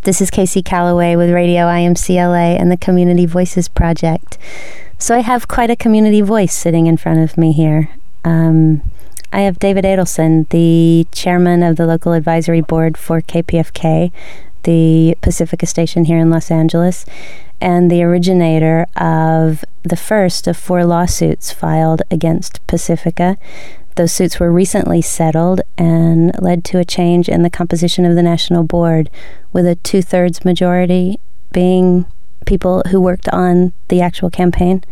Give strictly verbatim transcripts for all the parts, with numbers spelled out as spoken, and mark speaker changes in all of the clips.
Speaker 1: This is Casey Calloway with Radio I M C L A and the Community Voices Project. So I have quite a community voice sitting in front of me here. Um, I have David Adelson, the chairman of the local advisory board for K P F K, the Pacifica station here in Los Angeles, and the originator of the first of four lawsuits filed against Pacifica. Those suits were recently settled and led to a change in the composition of the national board, with a two-thirds majority being people who worked on the actual campaign.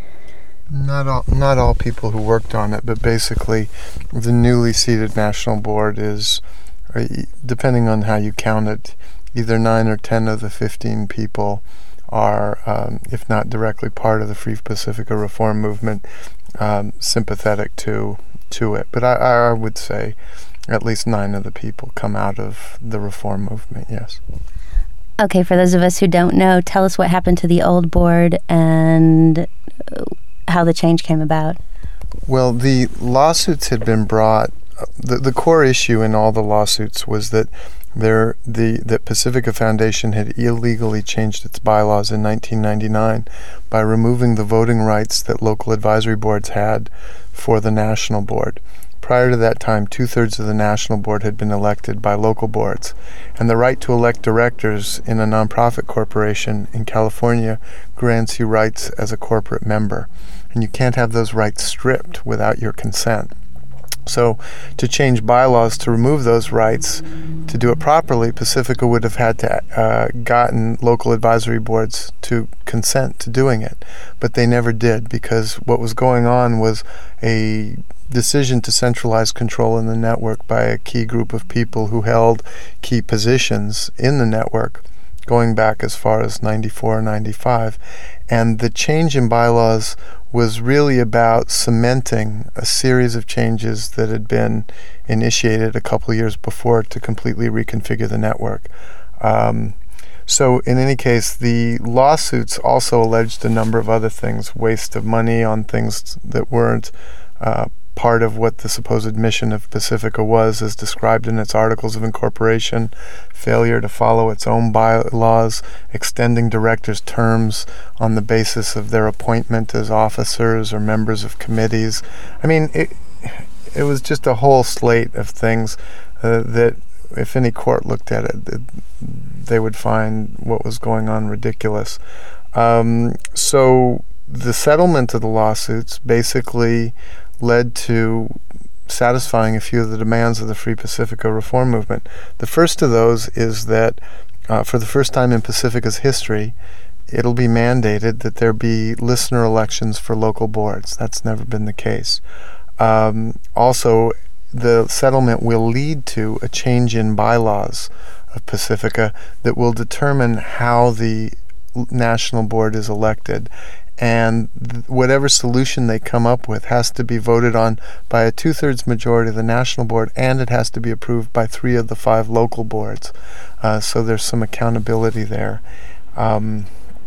Speaker 2: Not all, not all people who worked on it, but basically the newly seated national board is, depending on how you count it, either nine or ten of the fifteen people are, um, if not directly part of the Free Pacifica reform movement, um, sympathetic to to it. But I, I would say at least nine of the people come out of the reform movement, yes.
Speaker 1: Okay, for those of us who don't know, tell us what happened to the old board and how the change came about.
Speaker 2: Well, the lawsuits had been brought. The, the core issue in all the lawsuits was that there the that Pacifica Foundation had illegally changed its bylaws in nineteen ninety-nine by removing the voting rights that local advisory boards had for the national board. Prior to that time, two-thirds of the national board had been elected by local boards, and the right to elect directors in a nonprofit corporation in California grants you rights as a corporate member, and you can't have those rights stripped without your consent. So to change bylaws to remove those rights, to do it properly, Pacifica would have had to uh, gotten local advisory boards to consent to doing it. But they never did, because what was going on was a decision to centralize control in the network by a key group of people who held key positions in the network, going back as far as ninety-four, ninety-five. And the change in bylaws was really about cementing a series of changes that had been initiated a couple years before to completely reconfigure the network. Um, so in any case, the lawsuits also alleged a number of other things, waste of money on things that weren't uh, part of what the supposed mission of Pacifica was, as described in its articles of incorporation, failure to follow its own bylaws, extending directors' terms on the basis of their appointment as officers or members of committees. I mean, it, it was just a whole slate of things uh, that, if any court looked at it, they would find what was going on ridiculous. Um, so the settlement of the lawsuits basically led to satisfying a few of the demands of the Free Pacifica reform movement. The first of those is that uh, for the first time in Pacifica's history, it'll be mandated that there be listener elections for local boards. That's never been the case. Um, also, the settlement will lead to a change in bylaws of Pacifica that will determine how the national board is elected. And th- whatever solution they come up with has to be voted on by a two-thirds majority of the national board, and it has to be approved by three of the five local boards. Uh, so there's some accountability there. Um,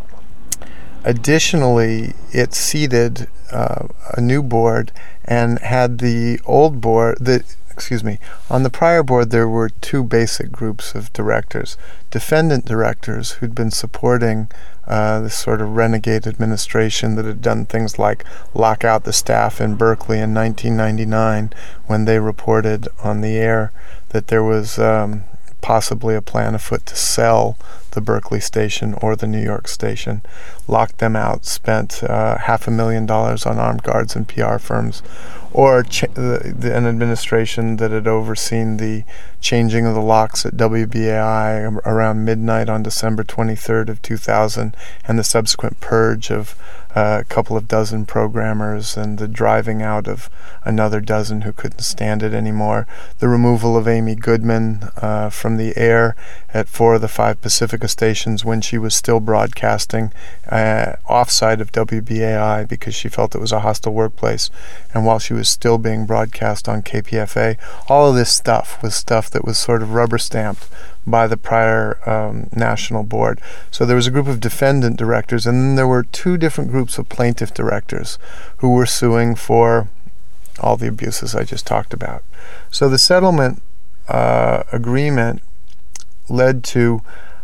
Speaker 2: additionally, it seated uh, a new board and had the old board, the excuse me, on the prior board there were two basic groups of directors. Defendant directors who'd been supporting uh, this sort of renegade administration that had done things like lock out the staff in Berkeley in nineteen ninety-nine when they reported on the air that there was um, possibly a plan afoot to sell the Berkeley station or the New York station. Locked them out, spent uh, half a million dollars on armed guards and P R firms, or ch- the, the, an administration that had overseen the changing of the locks at W B A I around midnight on December twenty-third of two thousand, and the subsequent purge of uh, a couple of dozen programmers and the driving out of another dozen who couldn't stand it anymore. The removal of Amy Goodman uh, from the air at four of the five Pacifica stations when she was still broadcasting uh, offside of W B A I because she felt it was a hostile workplace, and while she was still being broadcast on K P F A. All of this stuff was stuff that was sort of rubber stamped by the prior um, national board. So there was a group of defendant directors, and then there were two different groups of plaintiff directors who were suing for all the abuses I just talked about. So the settlement uh, agreement led to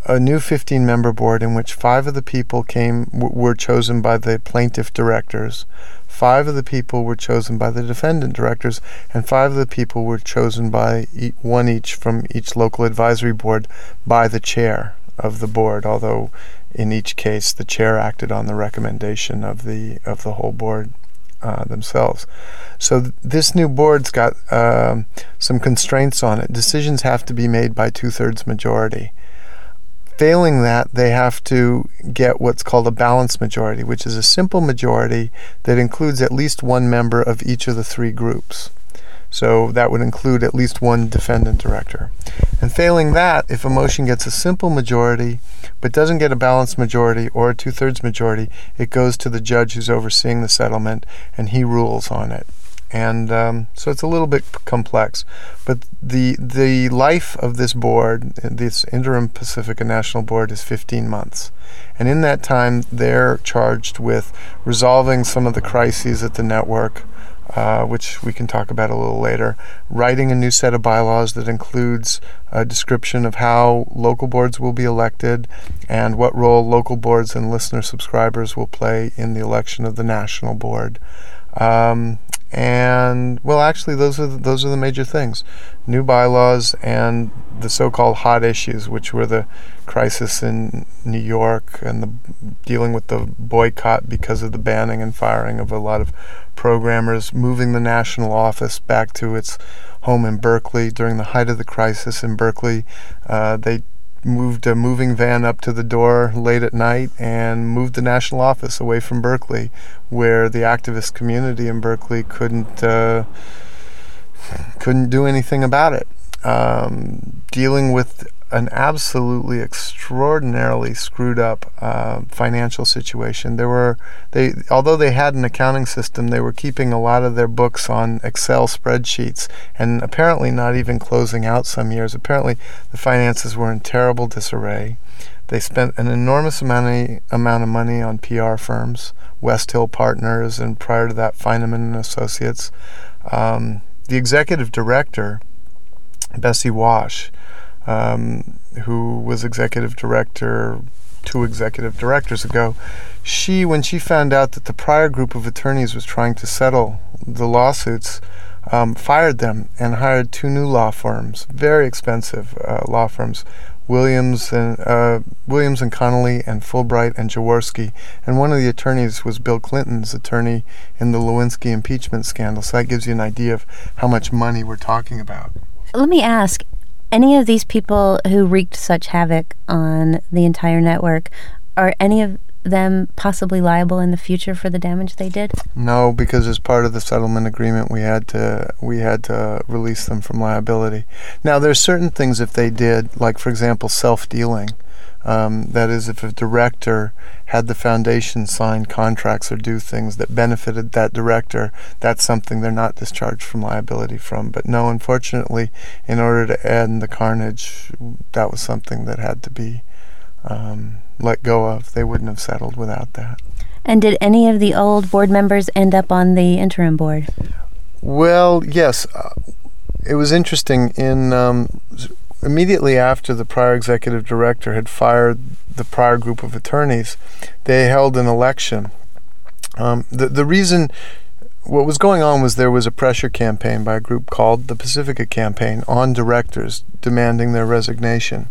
Speaker 2: a new fifteen-member board in which five of the people came w- were chosen by the plaintiff directors, five of the people were chosen by the defendant directors, and five of the people were chosen by e- one each from each local advisory board by the chair of the board, although in each case the chair acted on the recommendation of the of the whole board uh, themselves. So th- this new board's got uh, some constraints on it. Decisions have to be made by two-thirds majority. Failing that, they have to get what's called a balanced majority, which is a simple majority that includes at least one member of each of the three groups. So that would include at least one defendant director. And failing that, if a motion gets a simple majority but doesn't get a balanced majority or a two-thirds majority, it goes to the judge who's overseeing the settlement, and he rules on it. And um, so it's a little bit complex. But the the life of this board, this Interim Pacifica National Board, is fifteen months. And in that time, they're charged with resolving some of the crises at the network, uh, which we can talk about a little later, writing a new set of bylaws that includes a description of how local boards will be elected and what role local boards and listener subscribers will play in the election of the national board. Um, And, well, actually, those are the, those are the major things. New bylaws and the so-called hot issues, which were the crisis in New York and the dealing with the boycott because of the banning and firing of a lot of programmers, moving the national office back to its home in Berkeley. During the height of the crisis in Berkeley, uh, they moved a moving van up to the door late at night and moved the national office away from Berkeley, where the activist community in Berkeley couldn't uh, couldn't do anything about it. Um, dealing with an absolutely extraordinarily screwed up uh, financial situation. There were they although they had an accounting system, they were keeping a lot of their books on Excel spreadsheets and apparently not even closing out some years. Apparently the finances were in terrible disarray. They spent an enormous amount of, amount of money on P R firms, West Hill Partners, and prior to that, Feineman and Associates. Um, the executive director, Bessie Wash, um, who was executive director two executive directors ago, she, when she found out that the prior group of attorneys was trying to settle the lawsuits, um, fired them and hired two new law firms, very expensive uh, law firms, Williams and uh, Williams and Connolly and Fulbright and Jaworski, and one of the attorneys was Bill Clinton's attorney in the Lewinsky impeachment scandal. So that gives you an idea of how much money we're talking about.
Speaker 1: Let me ask, any of these people who wreaked such havoc on the entire network, are any of them possibly liable in the future for the damage they did?
Speaker 2: No, because as part of the settlement agreement, we had to we had to release them from liability. Now, there's certain things if they did, like for example, self-dealing. Um, that is, if a director had the foundation sign contracts or do things that benefited that director, that's something they're not discharged from liability from. But no, unfortunately, in order to end the carnage, that was something that had to be um, let go of. They wouldn't have settled without that.
Speaker 1: And did any of the old board members end up on the interim board?
Speaker 2: Well, yes. Uh, it was interesting. In um, immediately after the prior executive director had fired the prior group of attorneys, they held an election. Um, the the reason, what was going on was there was a pressure campaign by a group called the Pacifica Campaign on directors demanding their resignation.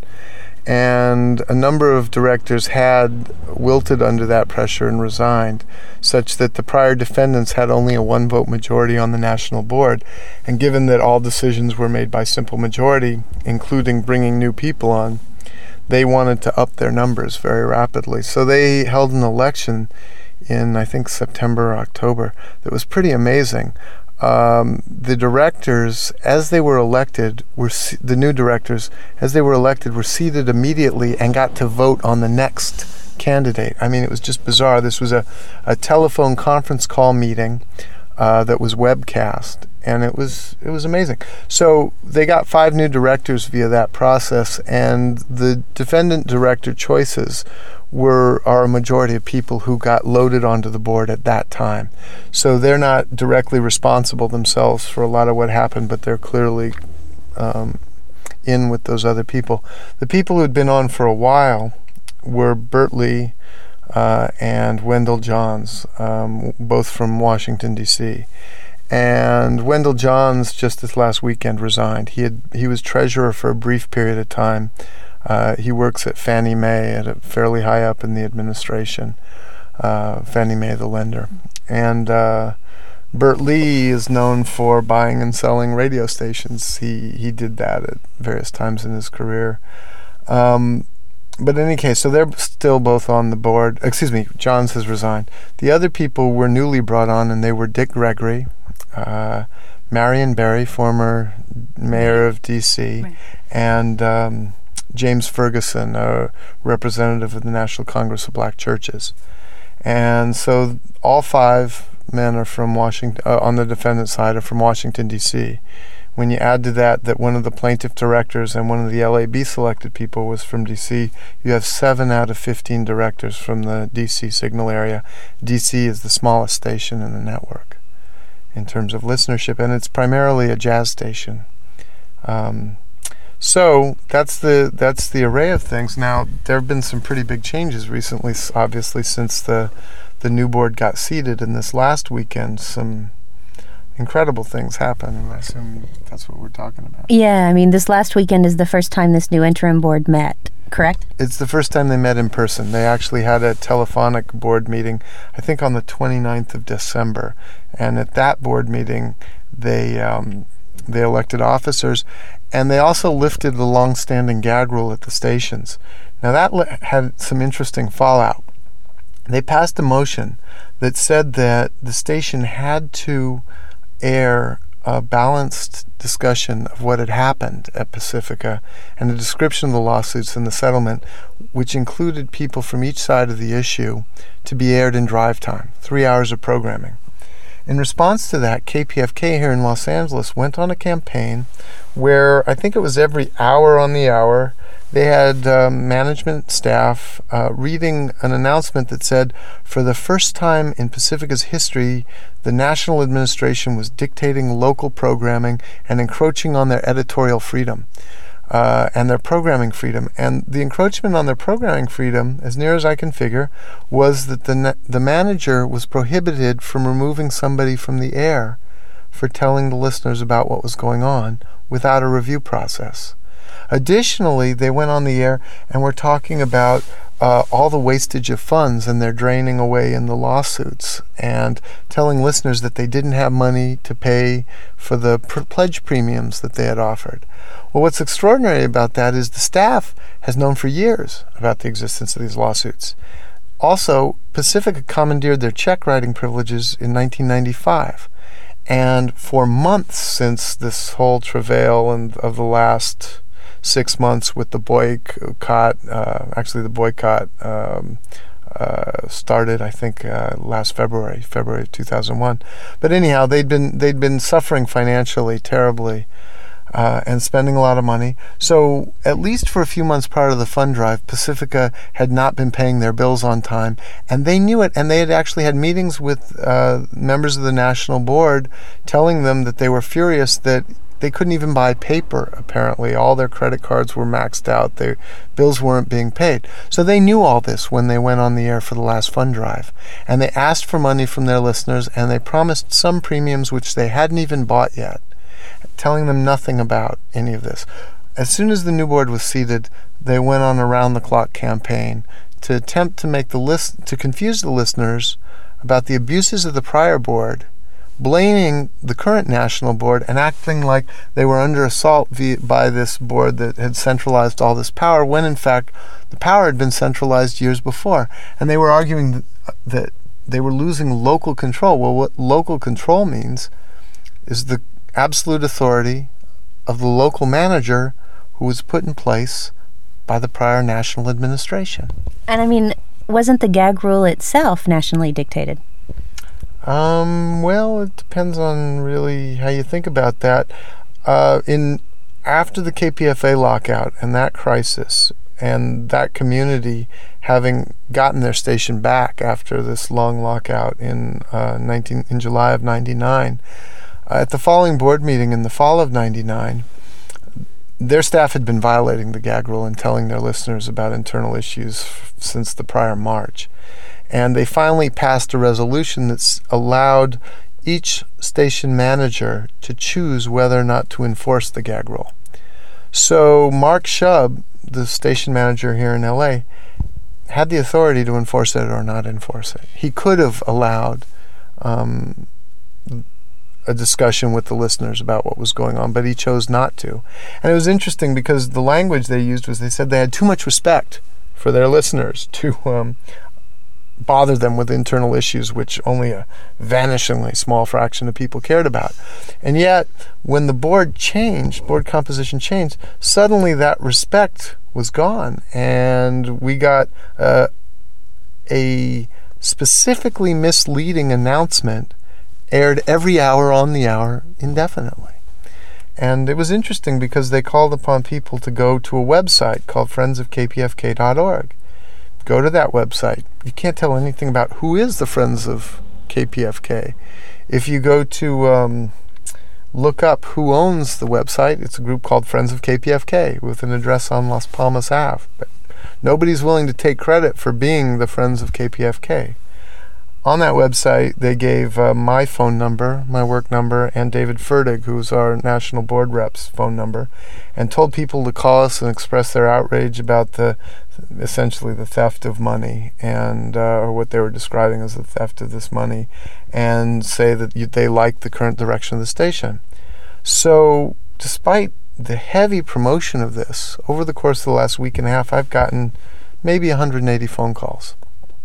Speaker 2: And a number of directors had wilted under that pressure and resigned, such that the prior defendants had only a one-vote majority on the national board. And given that all decisions were made by simple majority, including bringing new people on, they wanted to up their numbers very rapidly. So they held an election in, I think, September or October that was pretty amazing. Um, the directors, as they were elected, were se- the new directors, as they were elected, were seated immediately and got to vote on the next candidate. I mean, it was just bizarre. This was a, a telephone conference call meeting uh, that was webcast, and it was it was amazing. So they got five new directors via that process, and the defendant director choices were are a majority of people who got loaded onto the board at that time. So they're not directly responsible themselves for a lot of what happened, but they're clearly um, in with those other people. The people who had been on for a while were Bert Lee uh, and Wendell Johns, um, both from Washington, D C And Wendell Johns just this last weekend resigned. He had he was treasurer for a brief period of time. Uh, he works at Fannie Mae, at a fairly high up in the administration. Uh, Fannie Mae, the lender, and uh, Bert Lee is known for buying and selling radio stations. He he did that at various times in his career. Um, but in any case, so they're still both on the board. Excuse me, Johns has resigned. The other people were newly brought on, and they were Dick Gregory, uh, Marion Barry, former mayor of D C, right. and um, James Ferguson, a representative of the National Congress of Black Churches. And so all five men are from Washington, uh, on the defendant side, are from Washington, D C When you add to that that one of the plaintiff directors and one of the L A B selected people was from D C, you have seven out of fifteen directors from the D C signal area. D C is the smallest station in the network in terms of listenership, and it's primarily a jazz station. Um, So that's the that's the array of things. Now, there have been some pretty big changes recently, obviously, since the the new board got seated. And this last weekend, some incredible things happened. And I assume that's what we're talking about.
Speaker 1: Yeah, I mean, this last weekend is the first time this new interim board met, correct?
Speaker 2: It's the first time they met in person. They actually had a telephonic board meeting, I think on the twenty-ninth of December. And at that board meeting, they um, they elected officers. And they also lifted the long-standing gag rule at the stations. Now, that le- had some interesting fallout. They passed a motion that said that the station had to air a balanced discussion of what had happened at Pacifica and a description of the lawsuits and the settlement, which included people from each side of the issue, to be aired in drive time, three hours of programming. In response to that, K P F K here in Los Angeles went on a campaign where I think it was every hour on the hour, they had uh, management staff uh, reading an announcement that said, for the first time in Pacifica's history, the national administration was dictating local programming and encroaching on their editorial freedom. Uh, and their programming freedom. And the encroachment on their programming freedom, as near as I can figure, was that the na- the manager was prohibited from removing somebody from the air for telling the listeners about what was going on without a review process. Additionally, they went on the air and were talking about uh, all the wastage of funds and their draining away in the lawsuits, and telling listeners that they didn't have money to pay for the pr- pledge premiums that they had offered. Well, what's extraordinary about that is the staff has known for years about the existence of these lawsuits. Also, Pacifica commandeered their check writing privileges in nineteen ninety-five. And for months since this whole travail and of the last six months with the boycott, uh, actually the boycott um, uh, started, I think, uh, last February, February of two thousand one. But anyhow, they'd been they'd been suffering financially terribly. Uh, and spending a lot of money. So at least for a few months prior to the fund drive, Pacifica had not been paying their bills on time, and they knew it, and they had actually had meetings with uh, members of the national board telling them that they were furious that they couldn't even buy paper, apparently. All their credit cards were maxed out. Their bills weren't being paid. So they knew all this when they went on the air for the last fund drive. And they asked for money from their listeners, and they promised some premiums which they hadn't even bought yet, telling them nothing about any of this. As soon as the new board was seated, they went on a round-the-clock campaign to attempt to make the list to confuse the listeners about the abuses of the prior board, blaming the current national board and acting like they were under assault via, by this board that had centralized all this power, when in fact the power had been centralized years before. And they were arguing that, that they were losing local control. Well, what local control means is the absolute authority of the local manager who was put in place by the prior national administration.
Speaker 1: And I mean, wasn't the gag rule itself nationally dictated?
Speaker 2: Um, well, it depends on really how you think about that. Uh, in after the K P F A lockout and that crisis, and that community having gotten their station back after this long lockout in uh, nineteen in July of ninety-nine, uh, at the following board meeting in the fall of ninety-nine, their staff had been violating the gag rule and telling their listeners about internal issues f- since the prior March. And they finally passed a resolution that's allowed each station manager to choose whether or not to enforce the gag rule. So Mark Shub, the station manager here in L A, had the authority to enforce it or not enforce it. He could have allowed um, a discussion with the listeners about what was going on, but he chose not to. And it was interesting because the language they used was they said they had too much respect for their listeners to um, bother them with internal issues which only a vanishingly small fraction of people cared about. And yet, when the board changed, board composition changed, suddenly that respect was gone, and we got uh, a specifically misleading announcement aired every hour on the hour indefinitely. And it was interesting because they called upon people to go to a website called friends of k p f k dot org. Go to that website. You can't tell anything about who is the Friends of K P F K. If you go to um, look up who owns the website, it's a group called Friends of K P F K with an address on Las Palmas Avenue. But nobody's willing to take credit for being the Friends of K P F K. On that website, they gave uh, my phone number, my work number, and David Fertig, who's our national board rep's phone number, and told people to call us and express their outrage about the, essentially the theft of money, and uh, or what they were describing as the theft of this money, and say that you, they liked the current direction of the station. So, despite the heavy promotion of this, over the course of the last week and a half, I've gotten maybe one hundred eighty phone calls.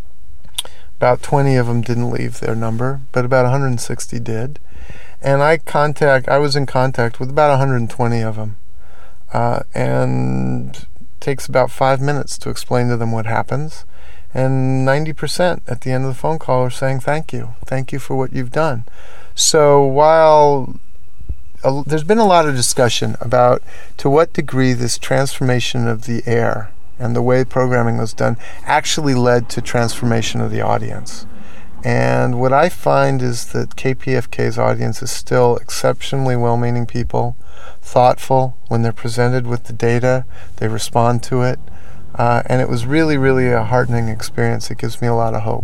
Speaker 2: About twenty of them didn't leave their number, but about one hundred sixty did. And I contact, I was in contact with about one hundred twenty of them. Uh, and it takes about five minutes to explain to them what happens. And ninety percent at the end of the phone call are saying thank you. Thank you for what you've done. So while uh, there's been a lot of discussion about to what degree this transformation of the air and the way programming was done actually led to transformation of the audience. And what I find is that K P F K's audience is still exceptionally well-meaning people, thoughtful when they're presented with the data, they respond to it, uh, and it was really, really a heartening experience. It gives me a lot of hope.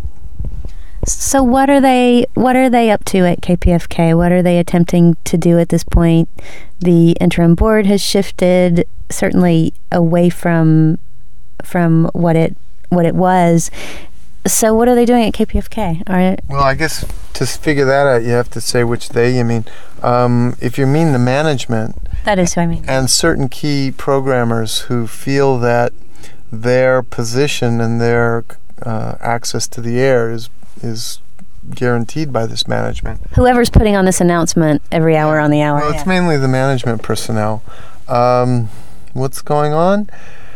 Speaker 1: So what are they what are they up to at K P F K? What are they attempting to do at this point? The interim board has shifted certainly away from from what it what it was. So what are they doing at K P F K? Are
Speaker 2: well, I guess to figure that out, you have to say which they you mean. Um, if you mean the management,
Speaker 1: that is who I mean,
Speaker 2: and certain key programmers who feel that their position and their uh, access to the air is is guaranteed by this management.
Speaker 1: Whoever's putting on this announcement every hour on the hour.
Speaker 2: Well, it's
Speaker 1: yeah.
Speaker 2: mainly the management personnel. Um, what's going on?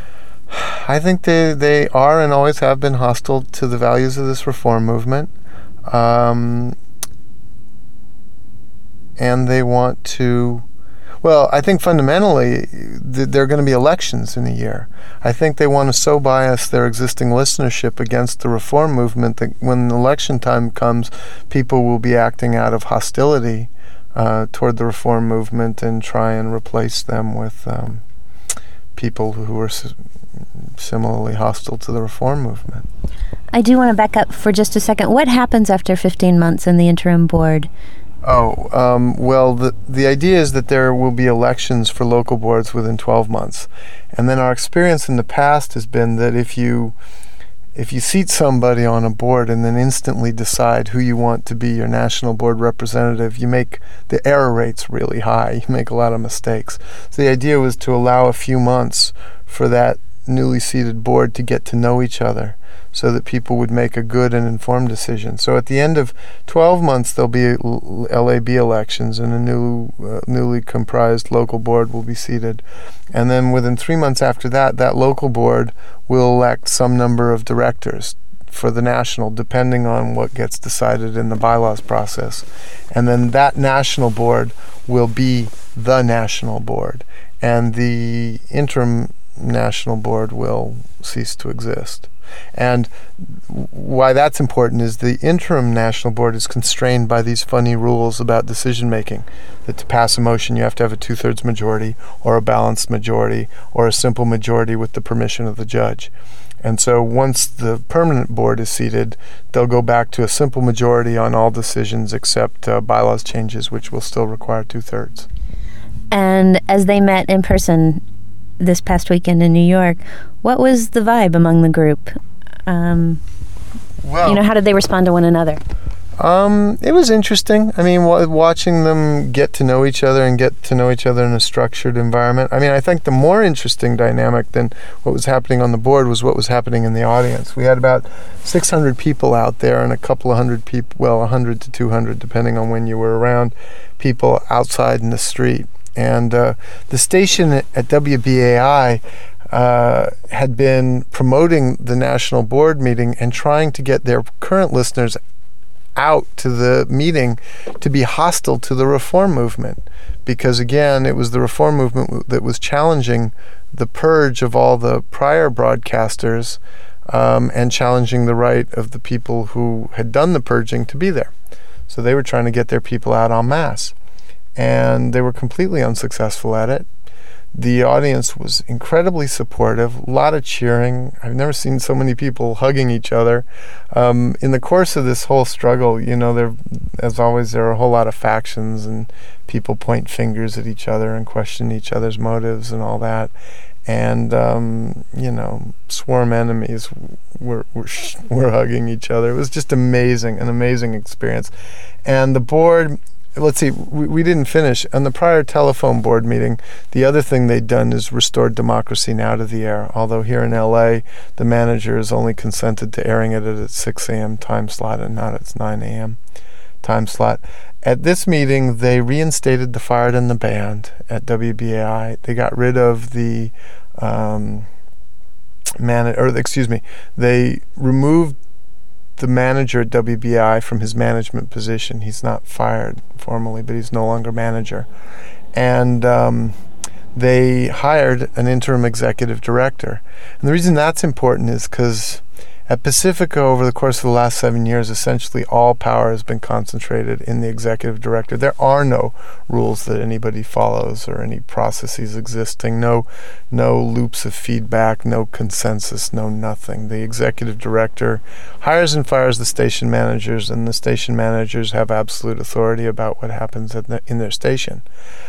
Speaker 2: I think they, they are and always have been hostile to the values of this reform movement. Um, and they want to... Well, I think fundamentally th- there are going to be elections in a year. I think they want to so bias their existing listenership against the reform movement that when election time comes, people will be acting out of hostility uh, toward the reform movement and try and replace them with um, people who are s- similarly hostile to the reform movement.
Speaker 1: I do want to back up for just a second. What happens after fifteen months in the interim board?
Speaker 2: Oh, um, well, the the idea is that there will be elections for local boards within twelve months. And then our experience in the past has been that if you if you seat somebody on a board and then instantly decide who you want to be your national board representative, you make the error rates really high. You make a lot of mistakes. So the idea was to allow a few months for that newly seated board to get to know each other, so that people would make a good and informed decision. So at the end of twelve months, there'll be L A B elections, and a new, uh, newly comprised local board will be seated. And then within three months after that, that local board will elect some number of directors for the national, depending on what gets decided in the bylaws process. And then that national board will be the national board. And the interim national board will cease to exist. And why that's important is the interim national board is constrained by these funny rules about decision making, that to pass a motion you have to have a two-thirds majority or a balanced majority or a simple majority with the permission of the judge. And so once the permanent board is seated, they'll go back to a simple majority on all decisions except uh, bylaws changes, which will still require two-thirds.
Speaker 1: And as they met in person this past weekend in New York, what was the vibe among the group? Um, well, you know, how did they respond to one another?
Speaker 2: Um, it was interesting. I mean, w- watching them get to know each other and get to know each other in a structured environment. I mean, I think the more interesting dynamic than what was happening on the board was what was happening in the audience. We had about six hundred people out there and a couple of hundred people, well, one hundred to two hundred, depending on when you were around, people outside in the street. And uh, the station at W B A I uh, had been promoting the national board meeting and trying to get their current listeners out to the meeting to be hostile to the reform movement, because again, it was the reform movement that was challenging the purge of all the prior broadcasters um, and challenging the right of the people who had done the purging to be there. So they were trying to get their people out en masse, and they were completely unsuccessful at it. The audience was incredibly supportive, a lot of cheering. I've never seen so many people hugging each other. Um, in the course of this whole struggle, you know, there, as always, there are a whole lot of factions, and people point fingers at each other and question each other's motives and all that. And, um, you know, sworn enemies were, were, were hugging each other. It was just amazing, an amazing experience. And the board... Let's see, we, we didn't finish. On the prior telephone board meeting, the other thing they'd done is restored Democracy Now! To the air, although here in L A, the manager has only consented to airing it at its six a.m. time slot and not its nine a.m. time slot. At this meeting, they reinstated the Fired and the Banned at W B A I. They got rid of the, um, man, or excuse me, they removed the manager at W B A I from his management position. He's not fired formally, but he's no longer manager. And um, they hired an interim executive director. And the reason that's important is because at Pacifica, over the course of the last seven years, essentially all power has been concentrated in the executive director. There are no rules that anybody follows or any processes existing, no, no loops of feedback, no consensus, no nothing. The executive director hires and fires the station managers, and the station managers have absolute authority about what happens at the, in their station.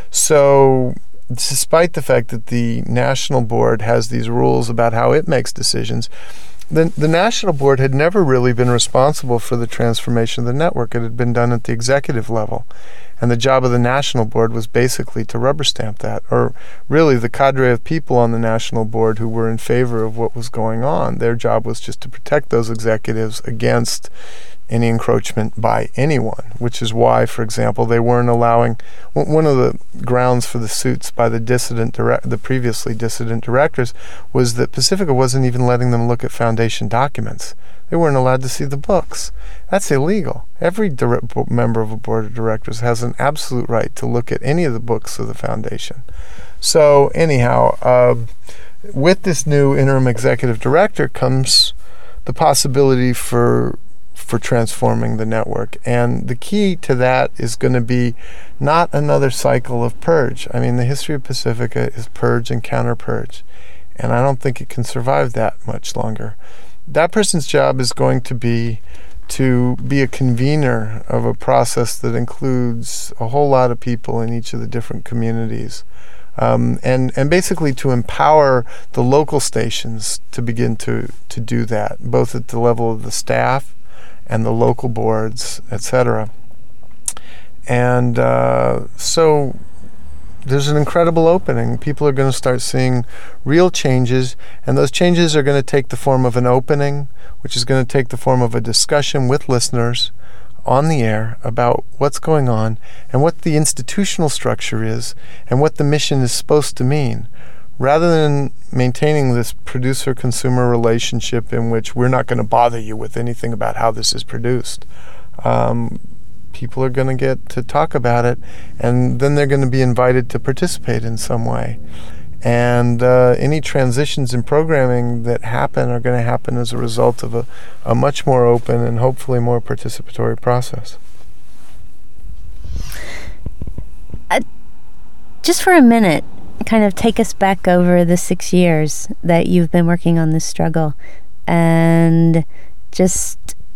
Speaker 2: So despite the fact that the national board has these rules about how it makes decisions, The, the national board had never really been responsible for the transformation of the network. It had been done at the executive level. And the job of the national board was basically to rubber stamp that, or really the cadre of people on the national board who were in favor of what was going on. Their job was just to protect those executives against any encroachment by anyone, which is why, for example, they weren't allowing, one of the grounds for the suits by the dissident direct, the previously dissident directors was that Pacifica wasn't even letting them look at foundation documents. They weren't allowed to see the books. That's illegal. Every direct member of a board of directors has an absolute right to look at any of the books of the foundation. So anyhow, uh, with this new interim executive director comes the possibility for for transforming the network. And the key to that is going to be not another cycle of purge. I mean, the history of Pacifica is purge and counter-purge. And I don't think it can survive that much longer. That person's job is going to be to be a convener of a process that includes a whole lot of people in each of the different communities. Um, and, and basically to empower the local stations to begin to, to do that, both at the level of the staff and the local boards, et cetera. And uh, so there's an incredible opening. People are going to start seeing real changes, and those changes are going to take the form of an opening, which is going to take the form of a discussion with listeners on the air about what's going on and what the institutional structure is and what the mission is supposed to mean. Rather than maintaining this producer-consumer relationship in which we're not going to bother you with anything about how this is produced, um, people are going to get to talk about it, and then they're going to be invited to participate in some way. And uh, any transitions in programming that happen are going to happen as a result of a, a much more open and hopefully more participatory process.
Speaker 1: Uh, just for a minute, kind of take us back over the six years that you've been working on this struggle, and just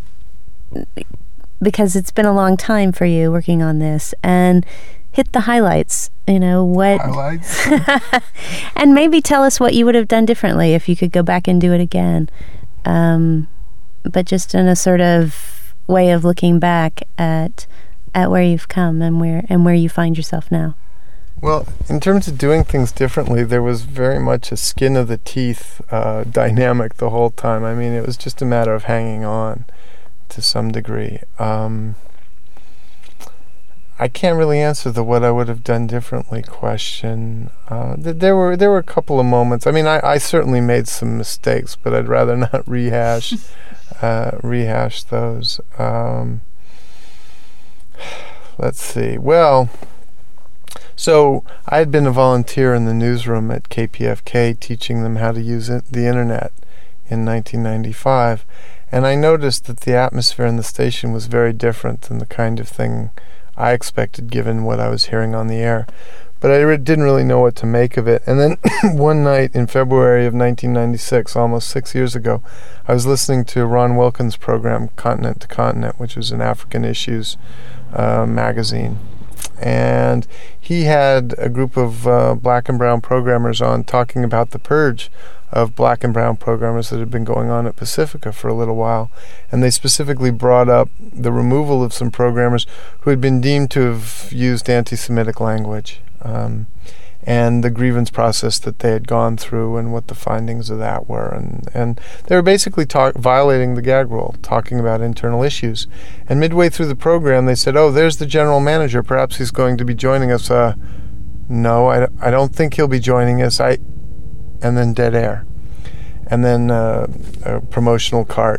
Speaker 1: because it's been a long time for you working on this, and hit the highlights, you know, what...
Speaker 2: Highlights?
Speaker 1: And maybe tell us what you would have done differently if you could go back and do it again. Um, but just in a sort of way of looking back at at where you've come and where and where you find yourself now.
Speaker 2: Well, in terms of doing things differently, there was very much a skin of the teeth uh, dynamic the whole time. I mean, it was just a matter of hanging on to some degree. Um, I can't really answer the what I would have done differently question. Uh, th- there were there were a couple of moments. I mean, I, I certainly made some mistakes, but I'd rather not rehash uh, rehash those. Um, let's see. Well, so I had been a volunteer in the newsroom at K P F K, teaching them how to use it, the internet in nineteen ninety-five, and I noticed that the atmosphere in the station was very different than the kind of thing I expected given what I was hearing on the air. But I re- didn't really know what to make of it. And then one night in February of nineteen ninety-six, almost six years ago, I was listening to Ron Wilkins' program, Continent to Continent, which was an African Issues uh, magazine. And he had a group of uh, black and brown programmers on talking about the purge of black and brown programmers that had been going on at Pacifica for a little while. And they specifically brought up the removal of some programmers who had been deemed to have used anti-Semitic language, um, and the grievance process that they had gone through and what the findings of that were. And, and they were basically talk, violating the gag rule, talking about internal issues. And midway through the program, they said, oh, there's the general manager. Perhaps he's going to be joining us. Uh, no, I, I don't think he'll be joining us. I... And then dead air. And then uh, a promotional cart,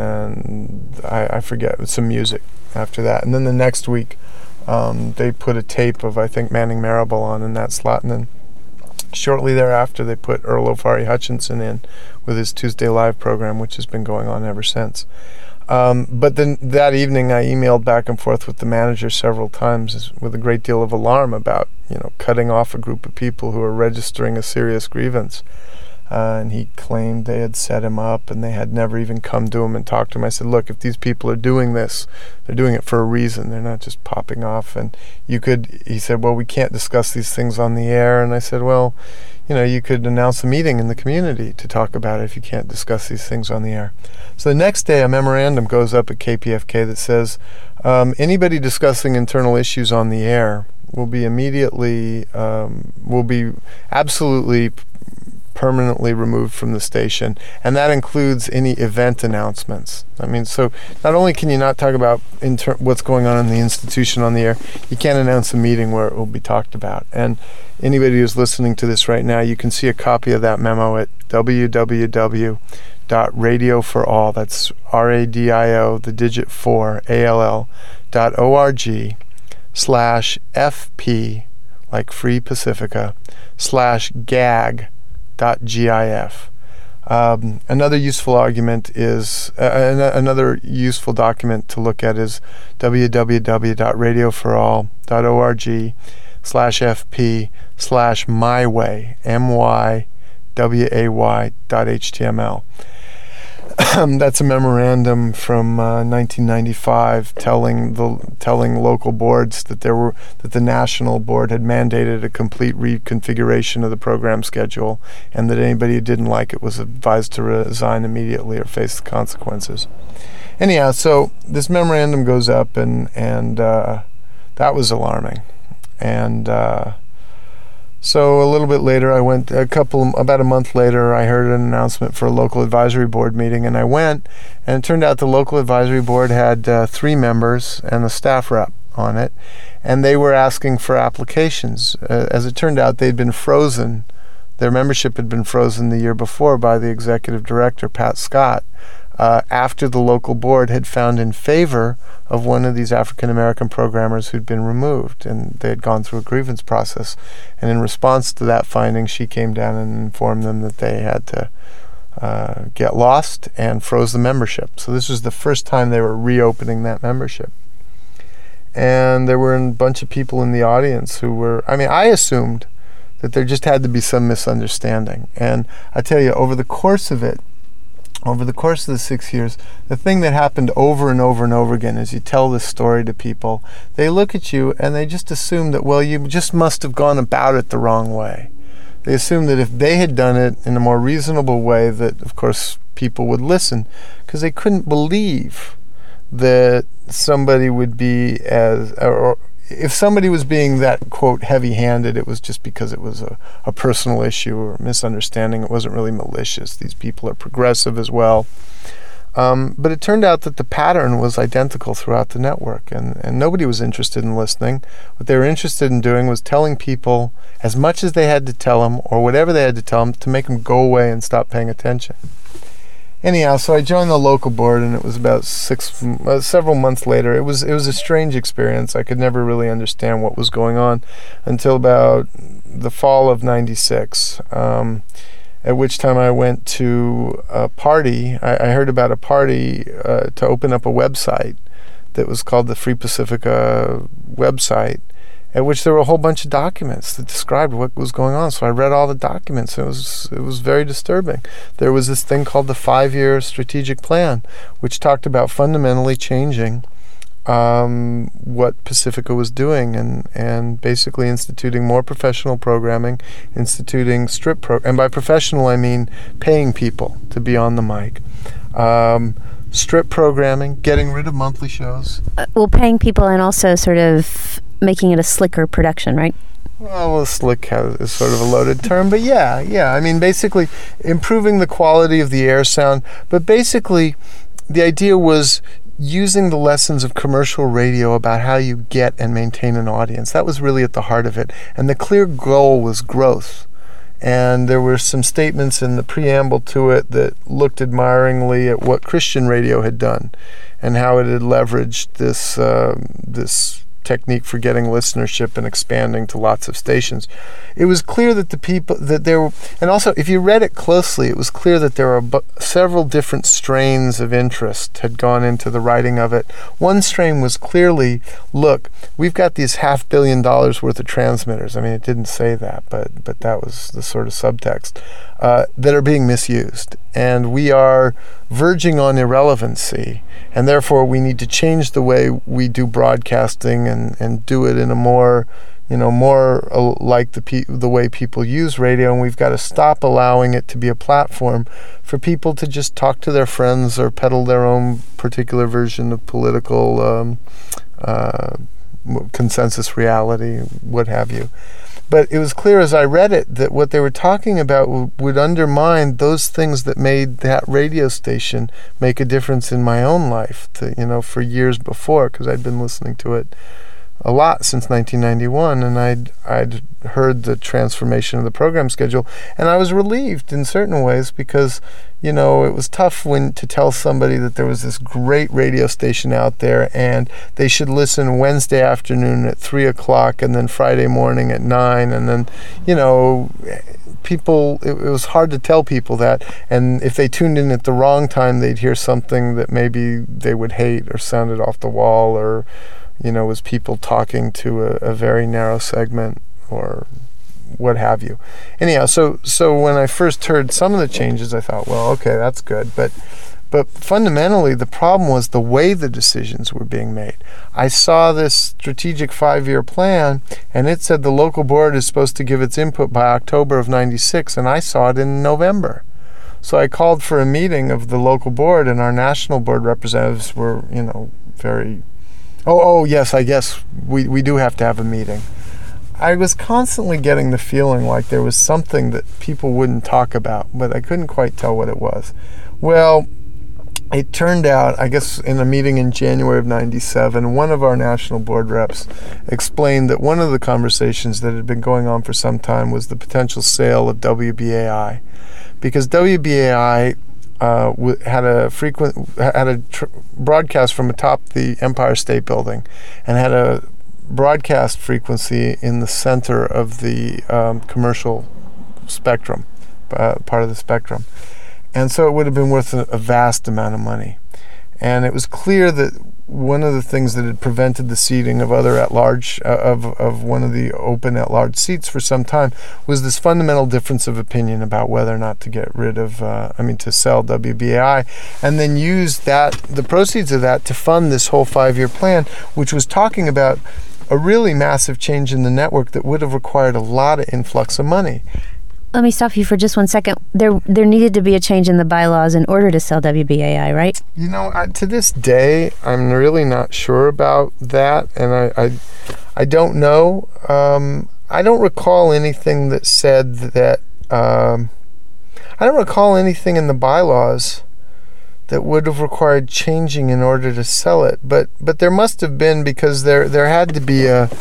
Speaker 2: and I, I forget, some music after that. And then the next week, um, they put a tape of, I think, Manning Marable on in that slot. And then shortly thereafter, they put Earl O'Farry Hutchinson in with his Tuesday Live program, which has been going on ever since. Um, but then that evening, I emailed back and forth with the manager several times with a great deal of alarm about, you know, cutting off a group of people who are registering a serious grievance. Uh, and he claimed they had set him up and they had never even come to him and talked to him. I said, look, if these people are doing this, they're doing it for a reason. They're not just popping off. And you could, he said, well, we can't discuss these things on the air. And I said, well, you know, you could announce a meeting in the community to talk about it if you can't discuss these things on the air. So the next day, a memorandum goes up at K P F K that says, um, anybody discussing internal issues on the air will be immediately, um, will be absolutely permanently removed from the station, and that includes any event announcements. I mean, so not only can you not talk about inter- what's going on in the institution on the air, you can't announce a meeting where it will be talked about. And anybody who's listening to this right now, you can see a copy of that memo at w w w dot radio for all, that's R A D I O, the digit four, A L L, dot O R G, slash F P, like Free Pacifica, slash gag, dot gif. Um, another useful argument is uh, an- another useful document to look at is w w w dot radio for all dot org slash fp slash myway, M Y W A Y dot H T M L. That's a memorandum from uh, nineteen ninety-five telling the telling local boards that there were that the national board had mandated a complete reconfiguration of the program schedule, and that anybody who didn't like it was advised to resign immediately or face the consequences. Anyhow, so this memorandum goes up, and and uh, that was alarming, and. Uh, So a little bit later, I went, a couple, about a month later, I heard an announcement for a local advisory board meeting, and I went, and it turned out the local advisory board had uh, three members and a staff rep on it, and they were asking for applications. Uh, as it turned out, they'd been frozen. Their membership had been frozen the year before by the executive director, Pat Scott, uh, after the local board had found in favor of one of these African-American programmers who'd been removed, and they had gone through a grievance process. And in response to that finding, she came down and informed them that they had to uh, get lost and froze the membership. So this was the first time they were reopening that membership. And there were a bunch of people in the audience who were, I mean, I assumed that there just had to be some misunderstanding. And I tell you, over the course of it, over the course of the six years, the thing that happened over and over and over again is you tell this story to people, they look at you and they just assume that, well, you just must have gone about it the wrong way. They assume that if they had done it in a more reasonable way, that, of course, people would listen, because they couldn't believe that somebody would be as, or if somebody was being that, quote, heavy-handed, it was just because it was a, a personal issue or a misunderstanding. It wasn't really malicious. These people are progressive as well. Um, but it turned out that the pattern was identical throughout the network, and, and nobody was interested in listening. What they were interested in doing was telling people as much as they had to tell them, or whatever they had to tell them, to make them go away and stop paying attention. Anyhow, so I joined the local board, and it was about six, uh, several months later. It was it was a strange experience. I could never really understand what was going on until about the fall of ninety-six, um, at which time I went to a party. I, I heard about a party uh, to open up a website that was called the Free Pacifica website, at which there were a whole bunch of documents that described what was going on. So I read all the documents. It was it was very disturbing. There was this thing called the five-year strategic plan, which talked about fundamentally changing um, what Pacifica was doing, and, and basically instituting more professional programming, instituting strip pro, and by professional I mean paying people to be on the mic. Um, strip programming, getting rid of monthly shows.
Speaker 1: Uh, well, paying people and also sort of making it a slicker production, right?
Speaker 2: Well, slick has, is sort of a loaded term, but yeah, yeah. I mean, basically improving the quality of the air sound, but basically the idea was using the lessons of commercial radio about how you get and maintain an audience. That was really at the heart of it. And the clear goal was growth. And there were some statements in the preamble to it that looked admiringly at what Christian radio had done and how it had leveraged this uh, this technique for getting listenership and expanding to lots of stations. It was clear that the people that there were, and also if you read it closely, it was clear that there were bu- several different strains of interest had gone into the writing of it. One strain was clearly, look, we've got these half billion dollars worth of transmitters. I mean, it didn't say that, but but that was the sort of subtext, uh, that are being misused, and we are verging on irrelevancy, and therefore we need to change the way we do broadcasting and, and do it in a more, you know, more uh, like the pe- the way people use radio, and we've got to stop allowing it to be a platform for people to just talk to their friends or peddle their own particular version of political um, uh, consensus reality, what have you. But it was clear as I read it that what they were talking about w- would undermine those things that made that radio station make a difference in my own life, to, you know, for years before, because I'd been listening to it a lot since nineteen ninety-one, and I'd I'd heard the transformation of the program schedule, and I was relieved in certain ways, because, you know, it was tough when to tell somebody that there was this great radio station out there and they should listen Wednesday afternoon at three o'clock and then Friday morning at nine, and then, you know, people, it, it was hard to tell people that, and if they tuned in at the wrong time, they'd hear something that maybe they would hate or sounded off the wall, or, you know, was people talking to a, a very narrow segment or what have you. Anyhow, so so when I first heard some of the changes, I thought, well, okay, that's good. But but fundamentally, the problem was the way the decisions were being made. I saw this strategic five-year plan, and it said the local board is supposed to give its input by October of ninety-six, and I saw it in November. So I called for a meeting of the local board, and our national board representatives were, you know, very... Oh, oh, yes, I guess we, we do have to have a meeting. I was constantly getting the feeling like there was something that people wouldn't talk about, but I couldn't quite tell what it was. Well, it turned out, I guess in a meeting in January of ninety-seven, one of our national board reps explained that one of the conversations that had been going on for some time was the potential sale of W B A I. Because W B A I uh, w- had a frequent had a tr- broadcast from atop the Empire State Building, and had a broadcast frequency in the center of the um, commercial spectrum, uh, part of the spectrum, and so it would have been worth a, a vast amount of money. And it was clear that one of the things that had prevented the seating of other at-large, uh, of, of one of the open at-large seats for some time, was this fundamental difference of opinion about whether or not to get rid of, uh, I mean, to sell W B A I, and then use that, the proceeds of that, to fund this whole five-year plan, which was talking about a really massive change in the network that would have required a lot of influx of money.
Speaker 1: Let me stop you for just one second. There there needed to be a change in the bylaws in order to sell W B A I, right?
Speaker 2: You know, I, to this day, I'm really not sure about that, and I I, I don't know. Um, I don't recall anything that said that... Um, I don't recall anything in the bylaws that would have required changing in order to sell it. But but there must have been, because there there had to be a...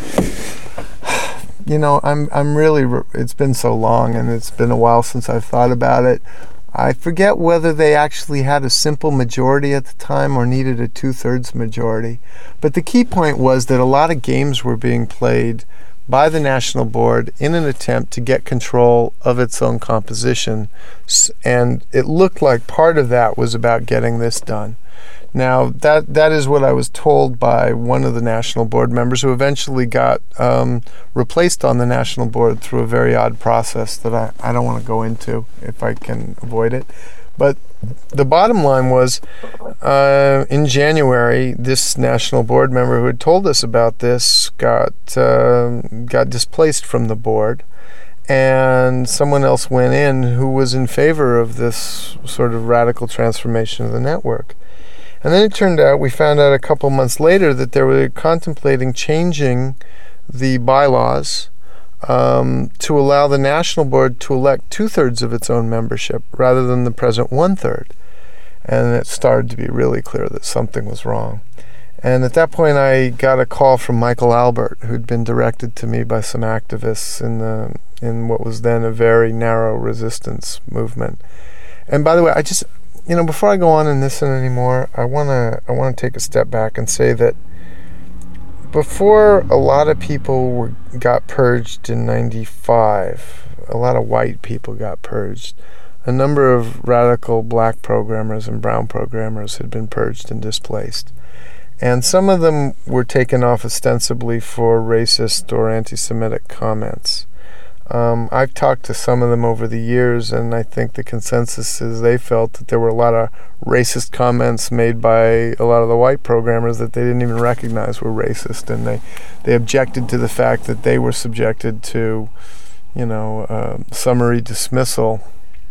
Speaker 2: You know, I'm I'm really, it's been so long, and it's been a while since I've thought about it. I forget whether they actually had a simple majority at the time or needed a two-thirds majority. But the key point was that a lot of games were being played by the National Board in an attempt to get control of its own composition. And it looked like part of that was about getting this done. Now, that that is what I was told by one of the National Board members, who eventually got um, replaced on the National Board through a very odd process that I, I don't want to go into if I can avoid it. But the bottom line was, uh, in January, this National Board member who had told us about this got uh, got displaced from the board, and someone else went in who was in favor of this sort of radical transformation of the network. And then it turned out, we found out a couple months later, that they were contemplating changing the bylaws um, to allow the National Board to elect two-thirds of its own membership rather than the present one-third. And it started to be really clear that something was wrong. And at that point, I got a call from Michael Albert, who'd been directed to me by some activists in the in what was then a very narrow resistance movement. And by the way, I just... You know, before I go on in this anymore, I wanna I wanna take a step back and say that before a lot of people were got purged in ninety-five, a lot of white people got purged. A number of radical black programmers and brown programmers had been purged and displaced. And some of them were taken off ostensibly for racist or anti-Semitic comments. Um, I've talked to some of them over the years, and I think the consensus is they felt that there were a lot of racist comments made by a lot of the white programmers that they didn't even recognize were racist, and they, they objected to the fact that they were subjected to, you know, uh, summary dismissal,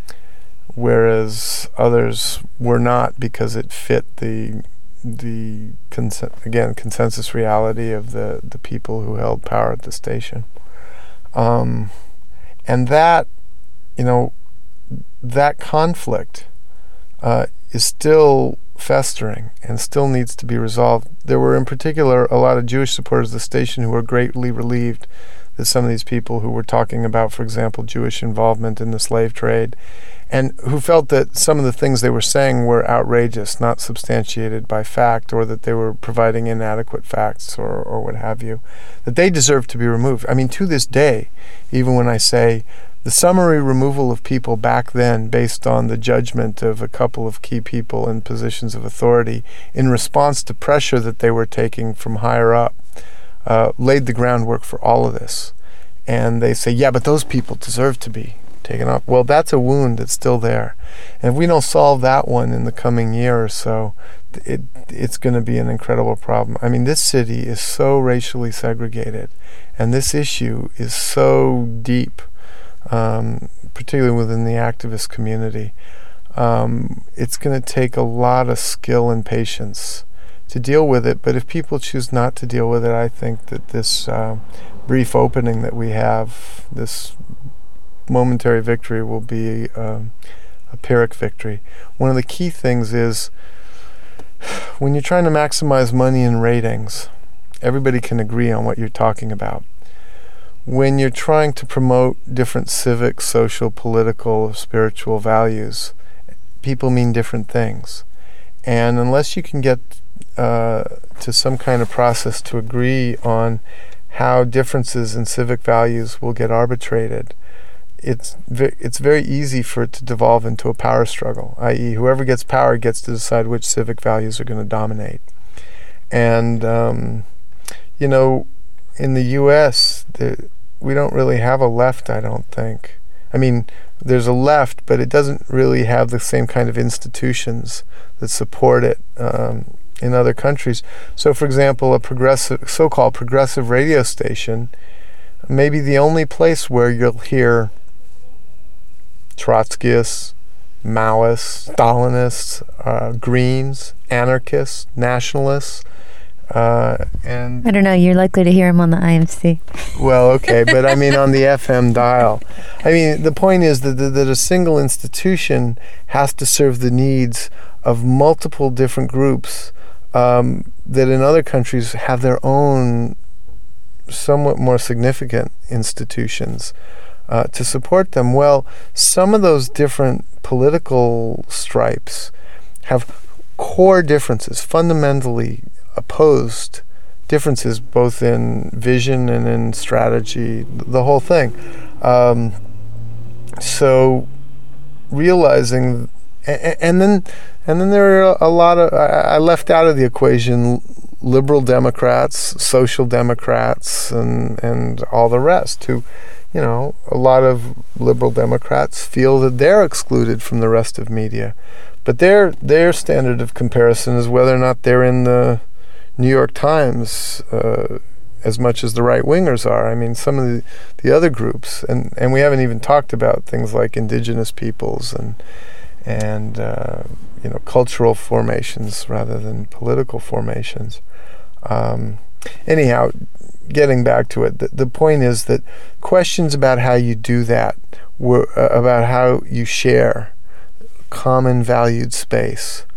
Speaker 2: whereas others were not, because it fit the the cons- again consensus reality of the, the people who held power at the station. Um, And that, you know, that conflict uh, is still festering and still needs to be resolved. There were in particular a lot of Jewish supporters of the station who were greatly relieved that some of these people who were talking about, for example, Jewish involvement in the slave trade, and who felt that some of the things they were saying were outrageous, not substantiated by fact, or that they were providing inadequate facts, or, or what have you, that they deserve to be removed. I mean, to this day, even when I say the summary removal of people back then based on the judgment of a couple of key people in positions of authority in response to pressure that they were taking from higher up, uh, laid the groundwork for all of this. And they say, yeah, but those people deserve to be taken off. Well, that's a wound that's still there. And if we don't solve that one in the coming year or so, it it's going to be an incredible problem. I mean, this city is so racially segregated, and this issue is so deep, um, particularly within the activist community. Um, it's going to take a lot of skill and patience to deal with it. But if people choose not to deal with it, I think that this uh, brief opening that we have, this momentary victory, will be uh, a Pyrrhic victory. One of the key things is when you're trying to maximize money and ratings, everybody can agree on what you're talking about. When you're trying to promote different civic, social, political, spiritual values, people mean different things. And unless you can get uh, to some kind of process to agree on how differences in civic values will get arbitrated, it's ve- it's very easy for it to devolve into a power struggle, that is whoever gets power gets to decide which civic values are going to dominate. And, um, you know, in the U S, the, we don't really have a left, I don't think. I mean, there's a left, but it doesn't really have the same kind of institutions that support it um, in other countries. So, for example, a progressive, so-called progressive radio station may be the only place where you'll hear Trotskyists, Maoists, Stalinists, uh, Greens, anarchists, nationalists, uh, and
Speaker 1: I don't know. You're likely to hear him on the I M C.
Speaker 2: Well, okay, but I mean on the F M dial. I mean, the point is that, that, that a single institution has to serve the needs of multiple different groups um, that in other countries have their own somewhat more significant institutions uh, to support them. Well, some of those different political stripes have core differences, fundamentally opposed differences, both in vision and in strategy, the whole thing. Um, so realizing, and, and then and then there are a lot of, I left out of the equation liberal Democrats, social Democrats, and, and all the rest, who, you know, a lot of liberal Democrats feel that they're excluded from the rest of media. But their their standard of comparison is whether or not they're in the New York Times uh, as much as the right-wingers are. I mean, some of the, the other groups, and, and we haven't even talked about things like indigenous peoples and, and uh, you know, cultural formations rather than political formations. Um, anyhow, getting back to it, the, the point is that questions about how you do that, were, uh, about how you share common valued space,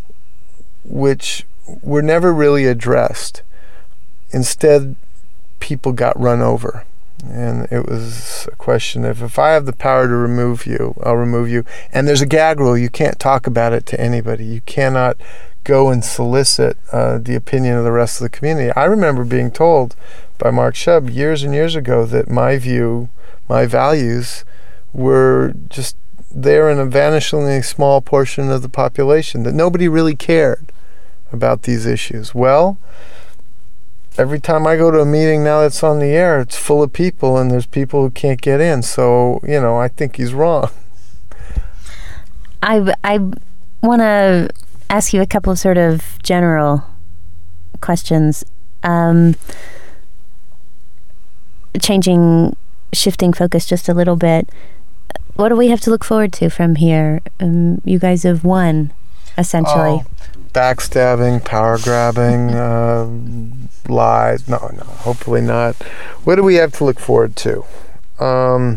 Speaker 2: which were never really addressed. Instead, people got run over. And it was a question of, if I have the power to remove you, I'll remove you. And there's a gag rule. You can't talk about it to anybody. You cannot go and solicit uh, the opinion of the rest of the community. I remember being told by Mark Shub years and years ago that my view, my values, were just there in a vanishingly small portion of the population, that nobody really cared about these issues. Well, every time I go to a meeting now that's on the air, it's full of people, and there's people who can't get in. So, you know, I think he's wrong.
Speaker 1: I, I want to ask you a couple of sort of general questions. Um, changing, shifting focus just a little bit. What do we have to look forward to from here? Um, you guys have won, essentially.
Speaker 2: Oh, backstabbing, power grabbing, uh, lies. No, no, hopefully not. What do we have to look forward to? Um,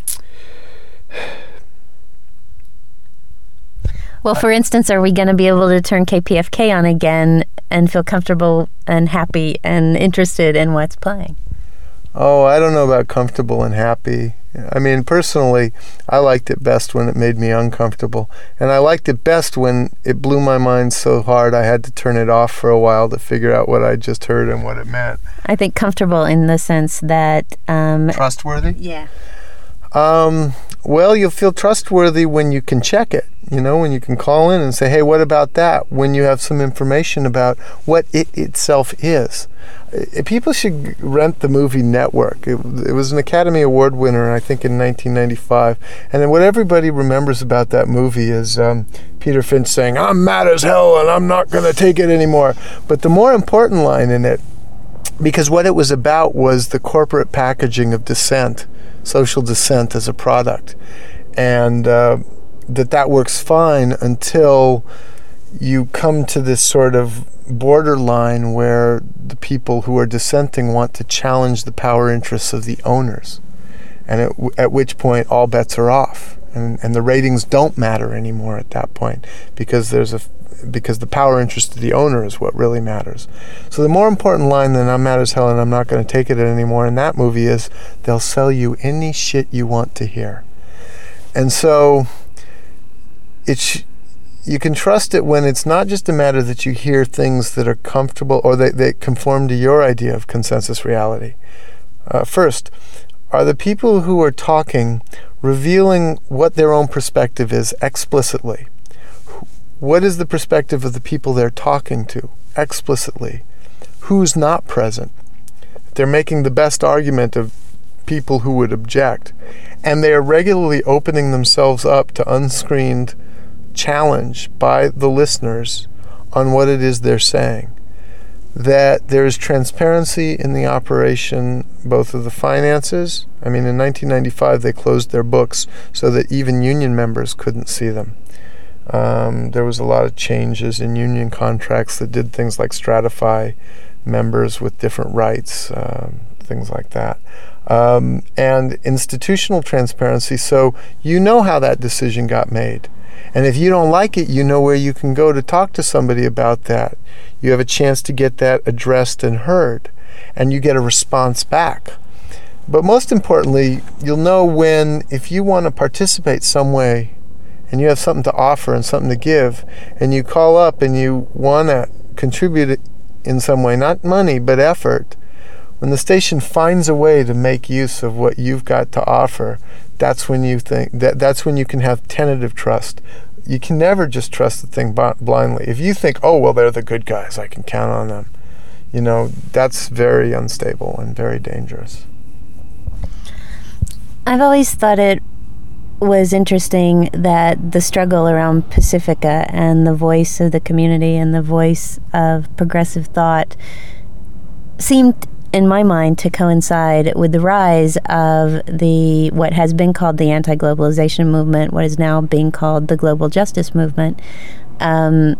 Speaker 1: well, for instance, are we going to be able to turn K P F K on again and feel comfortable and happy and interested in what's playing?
Speaker 2: Oh, I don't know about comfortable and happy. I mean, personally, I liked it best when it made me uncomfortable. And I liked it best when it blew my mind so hard I had to turn it off for a while to figure out what I just heard and what it meant.
Speaker 1: I think comfortable in the sense that... Um,
Speaker 2: trustworthy?
Speaker 1: Yeah.
Speaker 2: Um, well, you'll feel trustworthy when you can check it. You know, when you can call in and say, hey, what about that? When you have some information about what it itself is. People should rent the movie Network. It, it was an Academy Award winner, I think, in nineteen ninety-five. And then what everybody remembers about that movie is um, Peter Finch saying, I'm mad as hell and I'm not going to take it anymore. But the more important line in it, because what it was about was the corporate packaging of dissent, social dissent as a product. And uh, that that works fine until you come to this sort of borderline where the people who are dissenting want to challenge the power interests of the owners, and at, at which point all bets are off, and, and the ratings don't matter anymore at that point, because there's a because the power interest of the owner is what really matters. So the more important line than I'm mad as hell and I'm not going to take it anymore in that movie is, they'll sell you any shit you want to hear. And so it's you can trust it when it's not just a matter that you hear things that are comfortable or they, they conform to your idea of consensus reality. Uh, first, are the people who are talking revealing what their own perspective is explicitly? What is the perspective of the people they're talking to explicitly? Who's not present? They're making the best argument of people who would object. And they are regularly opening themselves up to unscreened challenge by the listeners on what it is they're saying. That there is transparency in the operation both of the finances. I mean, in nineteen ninety-five, they closed their books so that even union members couldn't see them. Um, there was a lot of changes in union contracts that did things like stratify members with different rights, uh, things like that. Um, and institutional transparency, so you know how that decision got made. And if you don't like it, you know where you can go to talk to somebody about that. You have a chance to get that addressed and heard, and you get a response back. But most importantly, you'll know when, if you want to participate some way, and you have something to offer and something to give, and you call up and you want to contribute in some way, not money, but effort, when the station finds a way to make use of what you've got to offer, that's when you think that that's when you can have tentative trust. You can never just trust the thing b- blindly. If you think, oh, well, they're the good guys, I can count on them, you know, that's very unstable and very dangerous.
Speaker 1: I've always thought it was interesting that the struggle around Pacifica and the voice of the community and the voice of progressive thought seemed, in my mind, to coincide with the rise of the what has been called the anti-globalization movement, what is now being called the global justice movement, um,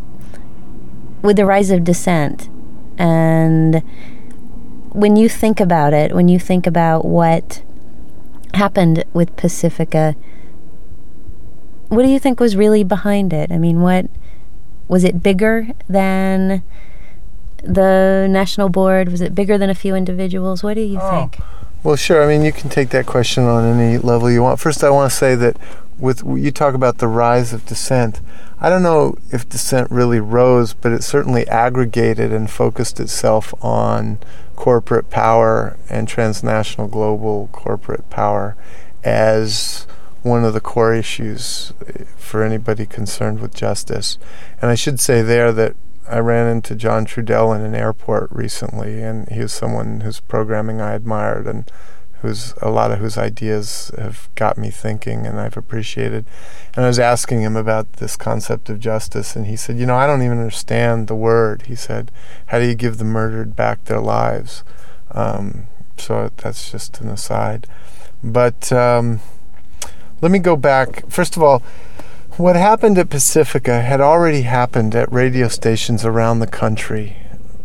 Speaker 1: with the rise of dissent. And when you think about it, when you think about what happened with Pacifica, what do you think was really behind it? I mean, what was it bigger than the national board? Was it bigger than a few individuals? What do you oh. think?
Speaker 2: Well, sure. I mean, you can take that question on any level you want. First, I want to say that with you talk about the rise of dissent. I don't know if dissent really rose, but it certainly aggregated and focused itself on corporate power and transnational global corporate power as one of the core issues for anybody concerned with justice. And I should say there that I ran into John Trudell in an airport recently, and he was someone whose programming I admired and who's a lot of whose ideas have got me thinking and I've appreciated. And I was asking him about this concept of justice, and he said, you know, I don't even understand the word. He said, how do you give the murdered back their lives? Um, so that's just an aside. But um, let me go back. First of all, what happened at Pacifica had already happened at radio stations around the country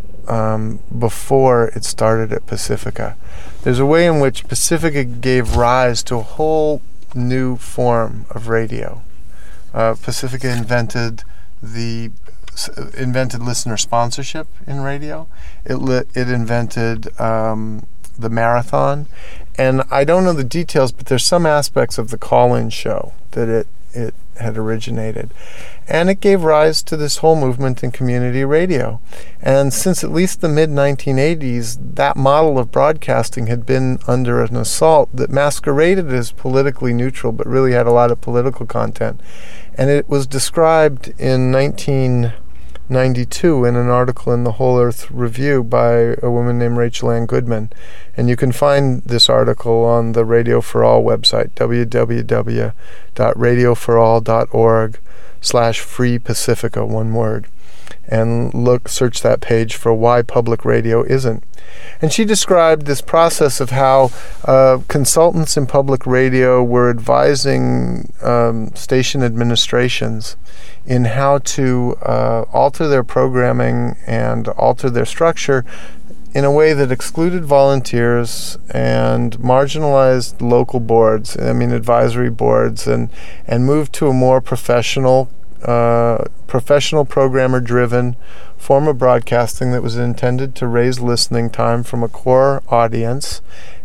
Speaker 2: um, before it started at Pacifica. There's a way in which Pacifica gave rise to a whole new form of radio. Uh, Pacifica invented the invented listener sponsorship in radio. It li- it invented um, the marathon, and I don't know the details, but there's some aspects of the call-in show that it it had originated. And it gave rise to this whole movement in community radio. And since at least the mid nineteen eighties, that model of broadcasting had been under an assault that masqueraded as politically neutral, but really had a lot of political content. And it was described in nineteen ninety-two in an article in the Whole Earth Review by a woman named Rachel Ann Goodman. And you can find this article on the Radio for All website, w w w dot radio for all dot org slash free Pacifica, one word. And look, search that page for why public radio isn't. And she described this process of how uh, consultants in public radio were advising um, station administrations in how to uh, alter their programming and alter their structure in a way that excluded volunteers and marginalized local boards, I mean advisory boards, and, and moved to a more professional Uh, professional programmer-driven form of broadcasting that was intended to raise listening time from a core audience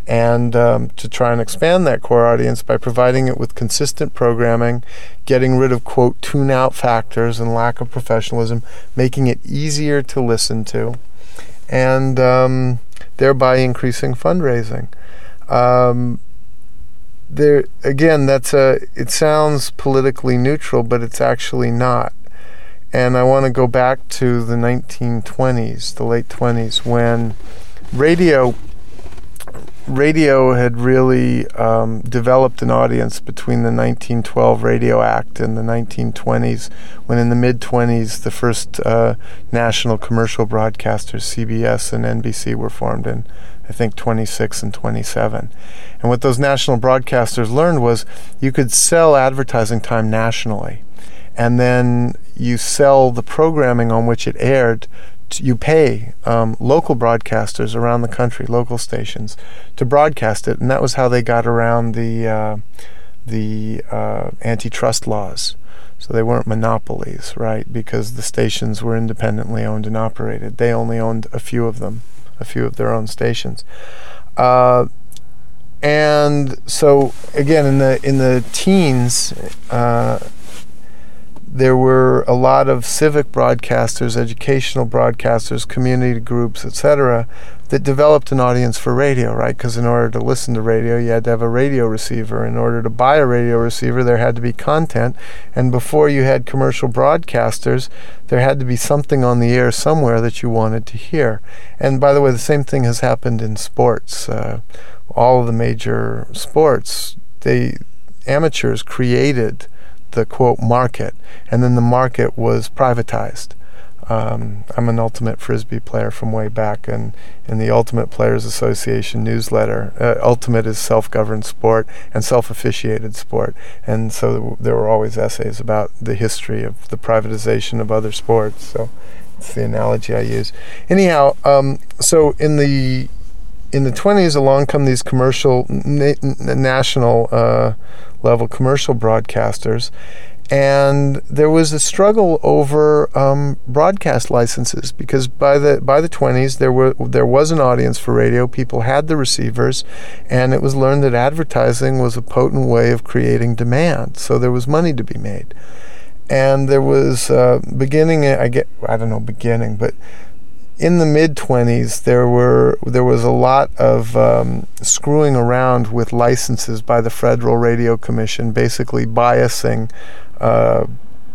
Speaker 2: and um, to try and expand that core audience by providing it with consistent programming, getting rid of, quote, tune-out factors and lack of professionalism, making it easier to listen to, and um, thereby increasing fundraising. Um, there again, that's a. It sounds politically neutral, but it's actually not. And I want to go back to the nineteen twenties, the late twenties, when radio radio had really um, developed an audience between the nineteen twelve Radio Act and the nineteen twenties, when in the mid-twenties the first uh, national commercial broadcasters, C B S and N B C, were formed in, I think, twenty-six and twenty-seven. And what those national broadcasters learned was you could sell advertising time nationally, and then you sell the programming on which it aired. You pay um, local broadcasters around the country, local stations, to broadcast it, and that was how they got around the uh, the uh, antitrust laws. So they weren't monopolies, right? Because the stations were independently owned and operated. They only owned a few of them, a few of their own stations. Uh, and so again, in the in the teens. Uh, There were a lot of civic broadcasters, educational broadcasters, community groups, et cetera, that developed an audience for radio, right? Because in order to listen to radio, you had to have a radio receiver. In order to buy a radio receiver, there had to be content. And before you had commercial broadcasters, there had to be something on the air somewhere that you wanted to hear. And by the way, the same thing has happened in sports. Uh, all of the major sports, they amateurs created the, quote, market, and then the market was privatized. Um, I'm an Ultimate Frisbee player from way back, and in the Ultimate Players Association newsletter, uh, Ultimate is self-governed sport and self-officiated sport, and so there were always essays about the history of the privatization of other sports, so it's the analogy I use. Anyhow, um, so in the in the twenties, along come these commercial, na- national uh, level commercial broadcasters, and there was a struggle over um, broadcast licenses, because by the by the twenties there were there was an audience for radio. People had the receivers, and it was learned that advertising was a potent way of creating demand. So there was money to be made, and there was uh, beginning. I get I don't know beginning, but in the mid-twenties, there were there was a lot of um, screwing around with licenses by the Federal Radio Commission, basically biasing uh,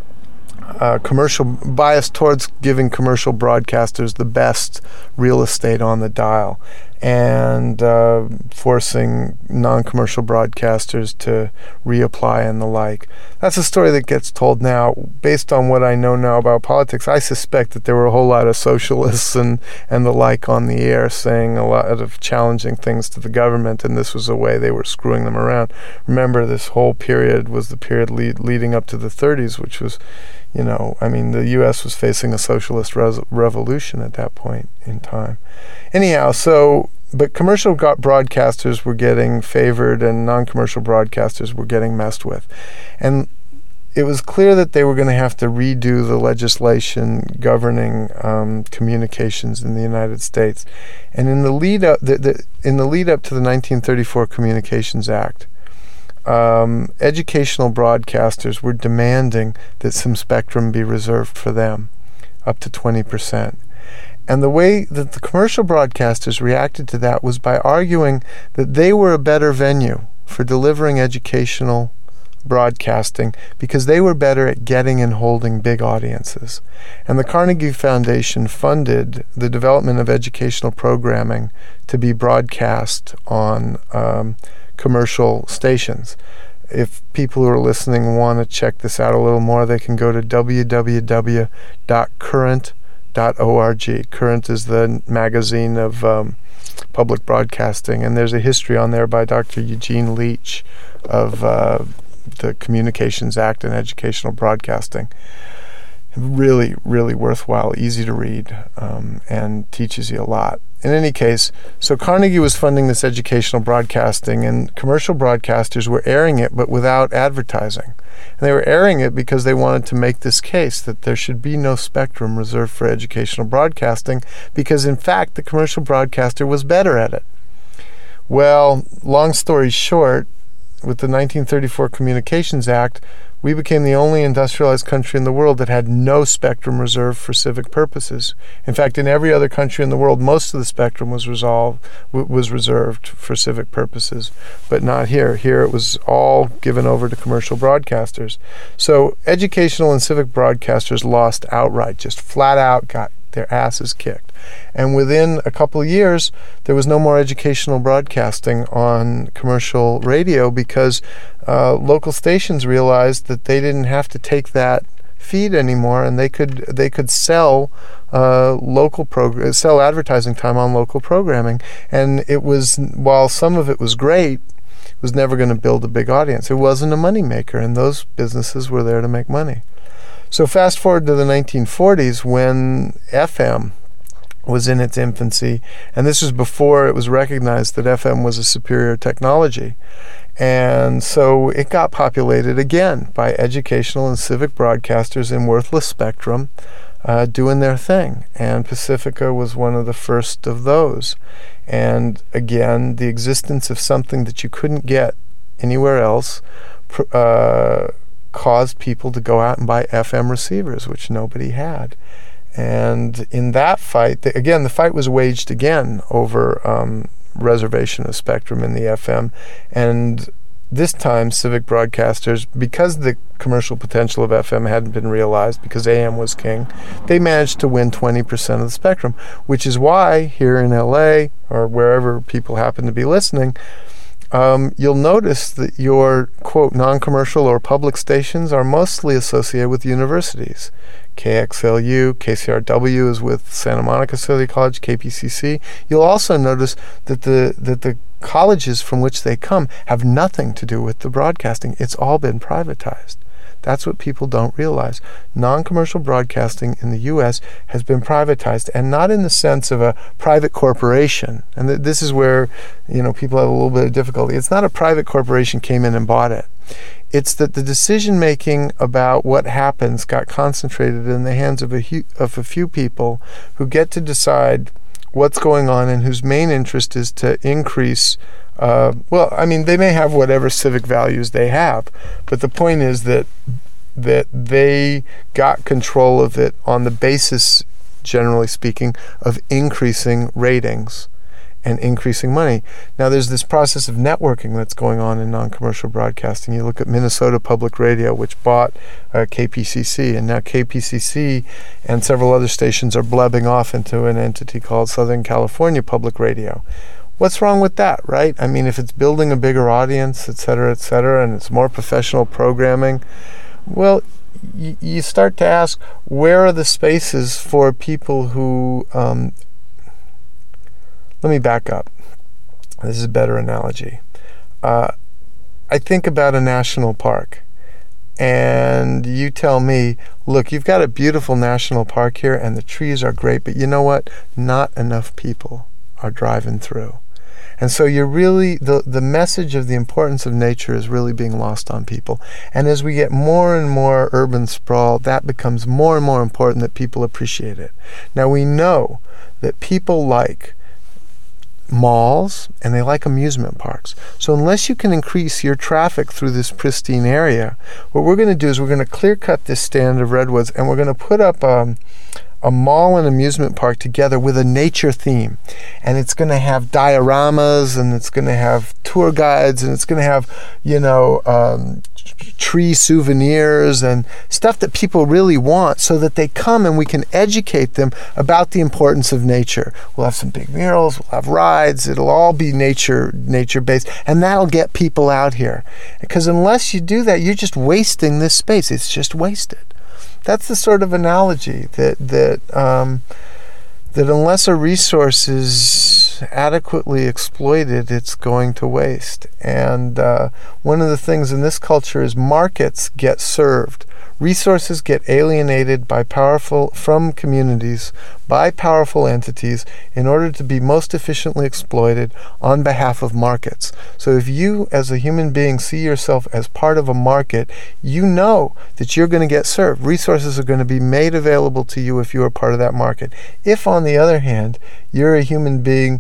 Speaker 2: uh, commercial bias towards giving commercial broadcasters the best real estate on the dial, and uh, forcing non-commercial broadcasters to reapply and the like. That's a story that gets told now. Based on what I know now about politics, I suspect that there were a whole lot of socialists and, and the like on the air saying a lot of challenging things to the government, and this was a way they were screwing them around. Remember, this whole period was the period lead, leading up to the thirties, which was, you know, I mean, the U S was facing a socialist res- revolution at that point in time. Anyhow, so, but commercial broadcasters were getting favored and non-commercial broadcasters were getting messed with. And it was clear that they were going to have to redo the legislation governing um, communications in the United States. And in the lead up, the, the, in the lead up to the nineteen thirty-four Communications Act, um, educational broadcasters were demanding that some spectrum be reserved for them, up to twenty percent. And the way that the commercial broadcasters reacted to that was by arguing that they were a better venue for delivering educational broadcasting because they were better at getting and holding big audiences. And the Carnegie Foundation funded the development of educational programming to be broadcast on um, commercial stations. If people who are listening want to check this out a little more, they can go to w w w dot current dot org. Current is the magazine of um, public broadcasting, and there's a history on there by Doctor Eugene Leach of uh, the Communications Act and educational broadcasting. Really, really worthwhile, easy to read, um, and teaches you a lot. In any case, so Carnegie was funding this educational broadcasting, and commercial broadcasters were airing it, but without advertising. And they were airing it because they wanted to make this case that there should be no spectrum reserved for educational broadcasting, because in fact the commercial broadcaster was better at it. Well, long story short, with the nineteen thirty-four Communications Act, we became the only industrialized country in the world that had no spectrum reserved for civic purposes. In fact, in every other country in the world, most of the spectrum was resolved, w- was reserved for civic purposes, but not here. Here it was all given over to commercial broadcasters. So educational and civic broadcasters lost outright, just flat out got their asses kicked. And within a couple of years, there was no more educational broadcasting on commercial radio because uh, local stations realized that they didn't have to take that feed anymore, and they could they could sell uh, local prog- sell advertising time on local programming. And it was, while some of it was great, it was never going to build a big audience. It wasn't a moneymaker, and those businesses were there to make money. So fast forward to the nineteen forties when F M was in its infancy, and this was before it was recognized that F M was a superior technology. And so it got populated again by educational and civic broadcasters in worthless spectrum uh, doing their thing. And Pacifica was one of the first of those. And again, the existence of something that you couldn't get anywhere else uh, caused people to go out and buy F M receivers, which nobody had. And in that fight, the, again, the fight was waged again over um, reservation of spectrum in the F M. And this time, civic broadcasters, because the commercial potential of F M hadn't been realized, because A M was king, they managed to win twenty percent of the spectrum, which is why here in L A, or wherever people happen to be listening, Um, you'll notice that your, quote, non-commercial or public stations are mostly associated with universities. K X L U, K C R W is with Santa Monica City College, K P C C. You'll also notice that the that the colleges from which they come have nothing to do with the broadcasting. It's all been privatized. That's what people don't realize. Non-commercial broadcasting in the U S has been privatized, and not in the sense of a private corporation. And th- this is where, you know, people have a little bit of difficulty. It's not a private corporation came in and bought it. It's that the decision-making about what happens got concentrated in the hands of a, hu- of a few people who get to decide what's going on and whose main interest is to increase Uh, well, I mean, they may have whatever civic values they have, but the point is that that they got control of it on the basis, generally speaking, of increasing ratings and increasing money. Now, there's this process of networking that's going on in non-commercial broadcasting. You look at Minnesota Public Radio, which bought uh, K P C C, and now K P C C and several other stations are blebbing off into an entity called Southern California Public Radio. What's wrong with that, right? I mean, if it's building a bigger audience, et cetera, et cetera, and it's more professional programming, well, y- you start to ask, where are the spaces for people who... Um, let me back up. This is a better analogy. Uh, I think about a national park, and you tell me, look, you've got a beautiful national park here, and the trees are great, but you know what? Not enough people are driving through. And so you're really, the, the message of the importance of nature is really being lost on people. And as we get more and more urban sprawl, that becomes more and more important that people appreciate it. Now we know that people like malls and they like amusement parks. So unless you can increase your traffic through this pristine area, what we're going to do is we're going to clear cut this stand of redwoods, and we're going to put up um, a mall and amusement park together with a nature theme. And it's going to have dioramas, and it's going to have tour guides, and it's going to have, you know, um, tree souvenirs and stuff that people really want, so that they come and we can educate them about the importance of nature. We'll have some big murals, we'll have rides, it'll all be nature nature based, and that'll get people out here. Because unless you do that, you're just wasting this space. It's just wasted. That's the sort of analogy that that um, that unless a resource is adequately exploited, it's going to waste. And uh, one of the things in this culture is markets get served. Resources get alienated by powerful from communities by powerful entities in order to be most efficiently exploited on behalf of markets. So if you as a human being see yourself as part of a market, you know that you're going to get served. Resources are going to be made available to you if you are part of that market. If, on the other hand, you're a human being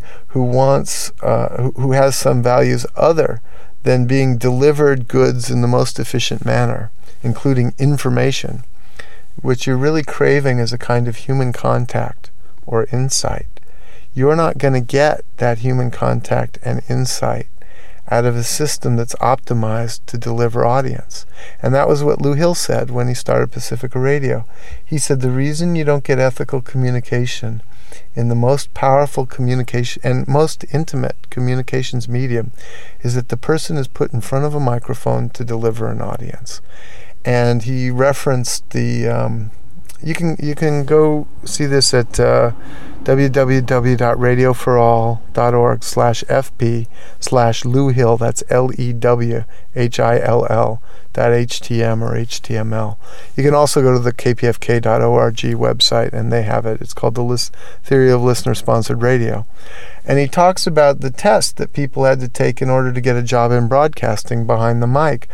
Speaker 2: who wants, uh, who, who has some values other than being delivered goods in the most efficient manner, including information, what you're really craving is a kind of human contact or insight. You're not going to get that human contact and insight out of a system that's optimized to deliver audience. And that was what Lou Hill said when he started Pacifica Radio. He said the reason you don't get ethical communication in the most powerful communication and most intimate communications medium is that the person is put in front of a microphone to deliver an audience. And he referenced the um, you can you can go see this at uh, w w w dot radio for all dot org slash f p slash Lou Hill. That's L E W H I L L dot H T M or H T M L. You can also go to the k p f k dot org website, and they have it. It's called the List- Theory of Listener-Sponsored Radio. And he talks about the test that people had to take in order to get a job in broadcasting behind the mic.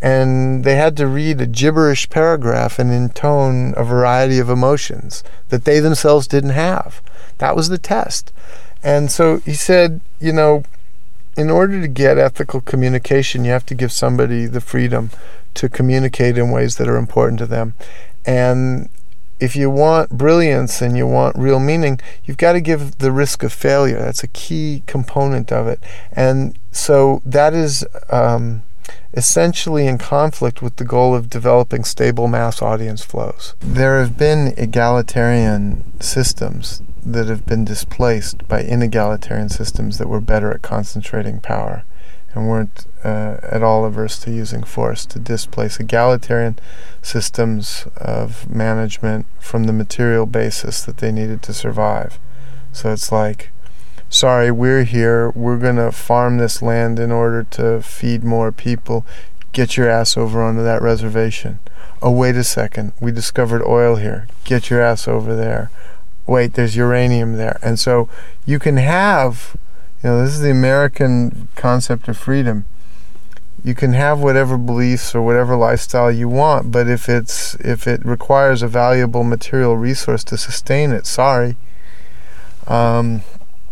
Speaker 2: And they had to read a gibberish paragraph and intone a variety of emotions that they themselves didn't have. That was the test. And so he said, you know, in order to get ethical communication, you have to give somebody the freedom to communicate in ways that are important to them. And if you want brilliance and you want real meaning, you've got to give the risk of failure. That's a key component of it. And so that is um, essentially in conflict with the goal of developing stable mass audience flows. There have been egalitarian systems that have been displaced by inegalitarian systems that were better at concentrating power and weren't uh, at all averse to using force to displace egalitarian systems of management from the material basis that they needed to survive. So it's like, sorry, we're here, we're going to farm this land in order to feed more people. Get your ass over onto that reservation. Oh, wait a second, we discovered oil here. Get your ass over there. Wait, there's uranium there. And so you can have, you know, this is the American concept of freedom. You can have whatever beliefs or whatever lifestyle you want, but if it's if it requires a valuable material resource to sustain it, sorry. Um,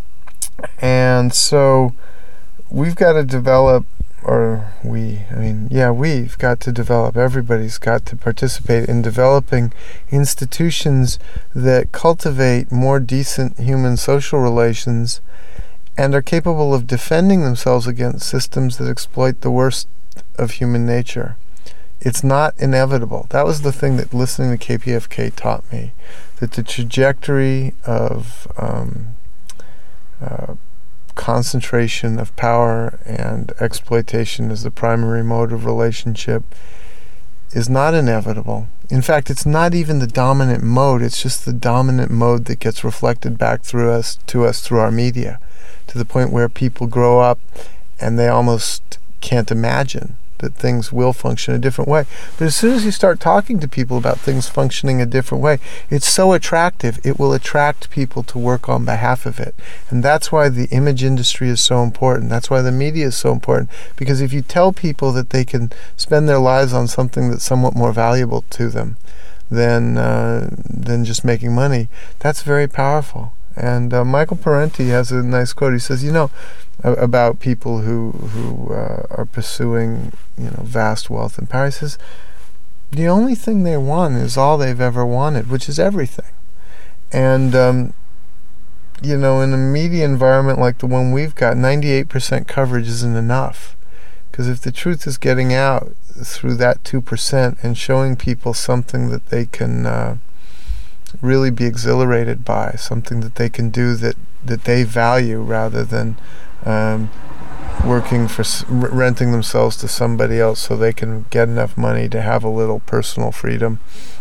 Speaker 2: and so we've got to develop, or we, I mean, yeah, we've got to develop, everybody's got to participate in developing institutions that cultivate more decent human social relations and are capable of defending themselves against systems that exploit the worst of human nature. It's not inevitable. That was the thing that listening to K P F K taught me, that the trajectory of um, uh, concentration of power and exploitation as the primary mode of relationship is not inevitable. In fact, it's not even the dominant mode, it's just the dominant mode that gets reflected back through us to us through our media, to the point where people grow up and they almost can't imagine that things will function a different way. But as soon as you start talking to people about things functioning a different way, it's so attractive, it will attract people to work on behalf of it. And that's why the image industry is so important. That's why the media is so important. Because if you tell people that they can spend their lives on something that's somewhat more valuable to them than, uh, than just making money, that's very powerful. And uh, Michael Parenti has a nice quote. He says, you know, about people who who uh, are pursuing, you know, vast wealth and power. He says, the only thing they want is all they've ever wanted, which is everything. And, um, you know, in a media environment like the one we've got, ninety-eight percent coverage isn't enough. Because if the truth is getting out through that two percent and showing people something that they can uh, really be exhilarated by, something that they can do that, that they value rather than um, working for, renting themselves to somebody else so they can get enough money to have a little personal freedom.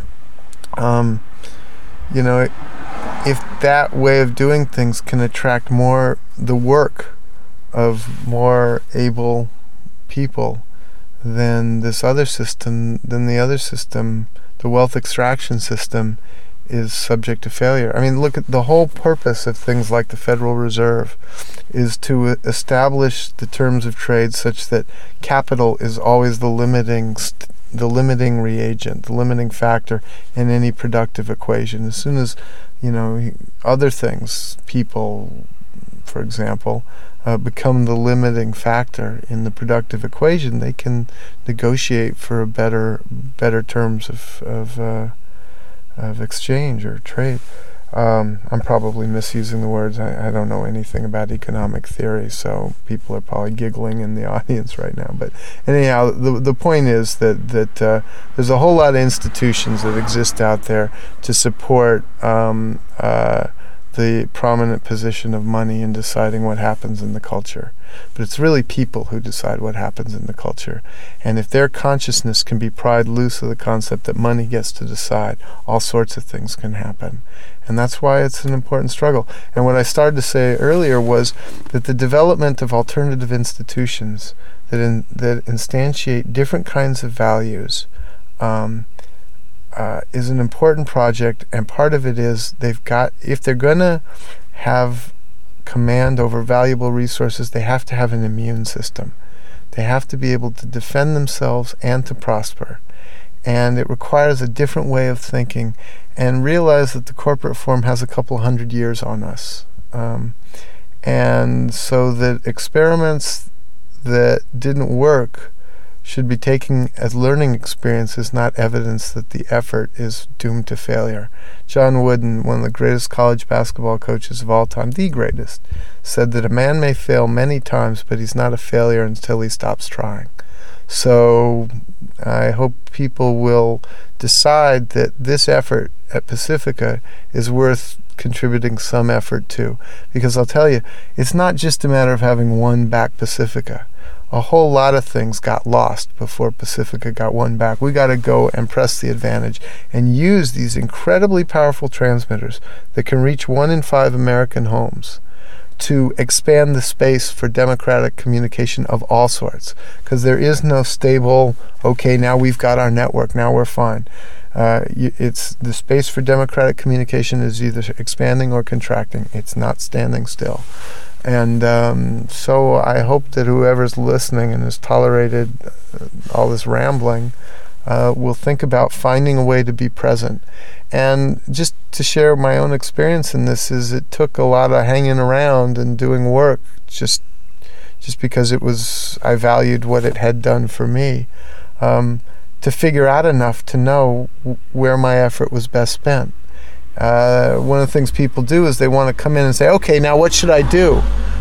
Speaker 2: Um, you know, if that way of doing things can attract more the work of more able people than this other system, then the other system, the wealth extraction system, is subject to failure. I mean, look at the whole purpose of things like the Federal Reserve is to establish the terms of trade such that capital is always the limiting st- the limiting reagent, the limiting factor in any productive equation. As soon as, you know, other things, people, for example, uh, become the limiting factor in the productive equation, they can negotiate for a better better terms of of, uh, of exchange or trade. Um, I'm probably misusing the words. I, I don't know anything about economic theory, so people are probably giggling in the audience right now. But anyhow, the the point is that that uh, there's a whole lot of institutions that exist out there to support um, uh, the prominent position of money in deciding what happens in the culture. But it's really people who decide what happens in the culture. And if their consciousness can be pried loose of the concept that money gets to decide, all sorts of things can happen. And that's why it's an important struggle. And what I started to say earlier was that the development of alternative institutions that in, that instantiate different kinds of values um, uh, is an important project. And part of it is they've got, if they're going to have command over valuable resources, they have to have an immune system. They have to be able to defend themselves and to prosper. And it requires a different way of thinking, and realize that the corporate form has a couple hundred years on us. Um, and so that experiments that didn't work should be taken as learning experiences, not evidence that the effort is doomed to failure. John Wooden, one of the greatest college basketball coaches of all time, the greatest, said that a man may fail many times, but he's not a failure until he stops trying. So I hope people will decide that this effort at Pacifica is worth contributing some effort to. Because I'll tell you, it's not just a matter of having won back Pacifica. A whole lot of things got lost before Pacifica got won back. We got to go and press the advantage and use these incredibly powerful transmitters that can reach one in five American homes to expand the space for democratic communication of all sorts. Because there is no stable, okay, now we've got our network, now we're fine. Uh, it's the space for democratic communication is either expanding or contracting. It's not standing still. And um, so I hope that whoever's listening and has tolerated uh, all this rambling uh, will think about finding a way to be present. And just to share my own experience in this is it took a lot of hanging around and doing work just just because it was I valued what it had done for me um, to figure out enough to know w- where my effort was best spent. Uh, one of the things people do is they want to come in and say, okay, now what should I do?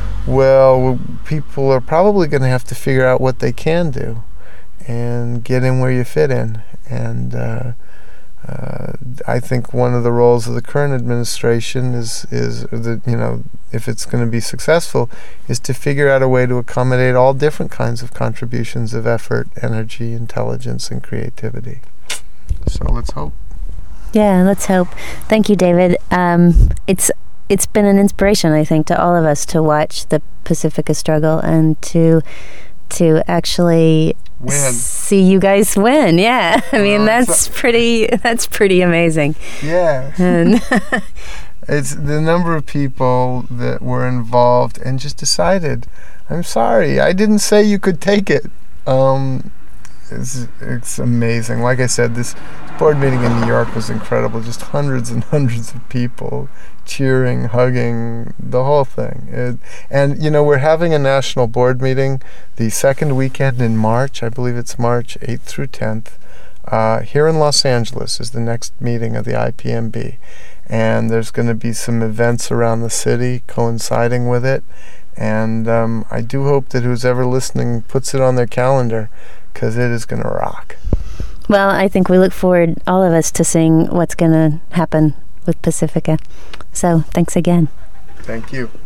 Speaker 2: Well, people are probably going to have to figure out what they can do and get in where you fit in. And uh, uh, I think one of the roles of the current administration is, is that, you know, if it's going to be successful, is to figure out a way to accommodate all different kinds of contributions of effort, energy, intelligence, and creativity. So let's hope.
Speaker 1: Yeah, let's hope. Thank you, David. Um, it's it's been an inspiration, I think, to all of us to watch the Pacifica struggle and to to actually
Speaker 2: win.
Speaker 1: See you guys win. Yeah, I mean uh, that's pretty that's pretty amazing.
Speaker 2: Yeah,
Speaker 1: and
Speaker 2: it's the number of people that were involved and just decided, I'm sorry, I didn't say you could take it. Um, It's, it's amazing. Like I said, this board meeting in New York was incredible. Just hundreds and hundreds of people cheering, hugging, the whole thing. It, and, you know, we're having a national board meeting the second weekend in March. I believe it's March eighth through tenth. Uh, here in Los Angeles is the next meeting of the I P M B. And there's going to be some events around the city coinciding with it. And um, I do hope that who's ever listening puts it on their calendar, because it is going to rock.
Speaker 1: Well, I think we look forward, all of us, to seeing what's going to happen with Pacifica. So, thanks again.
Speaker 2: Thank you.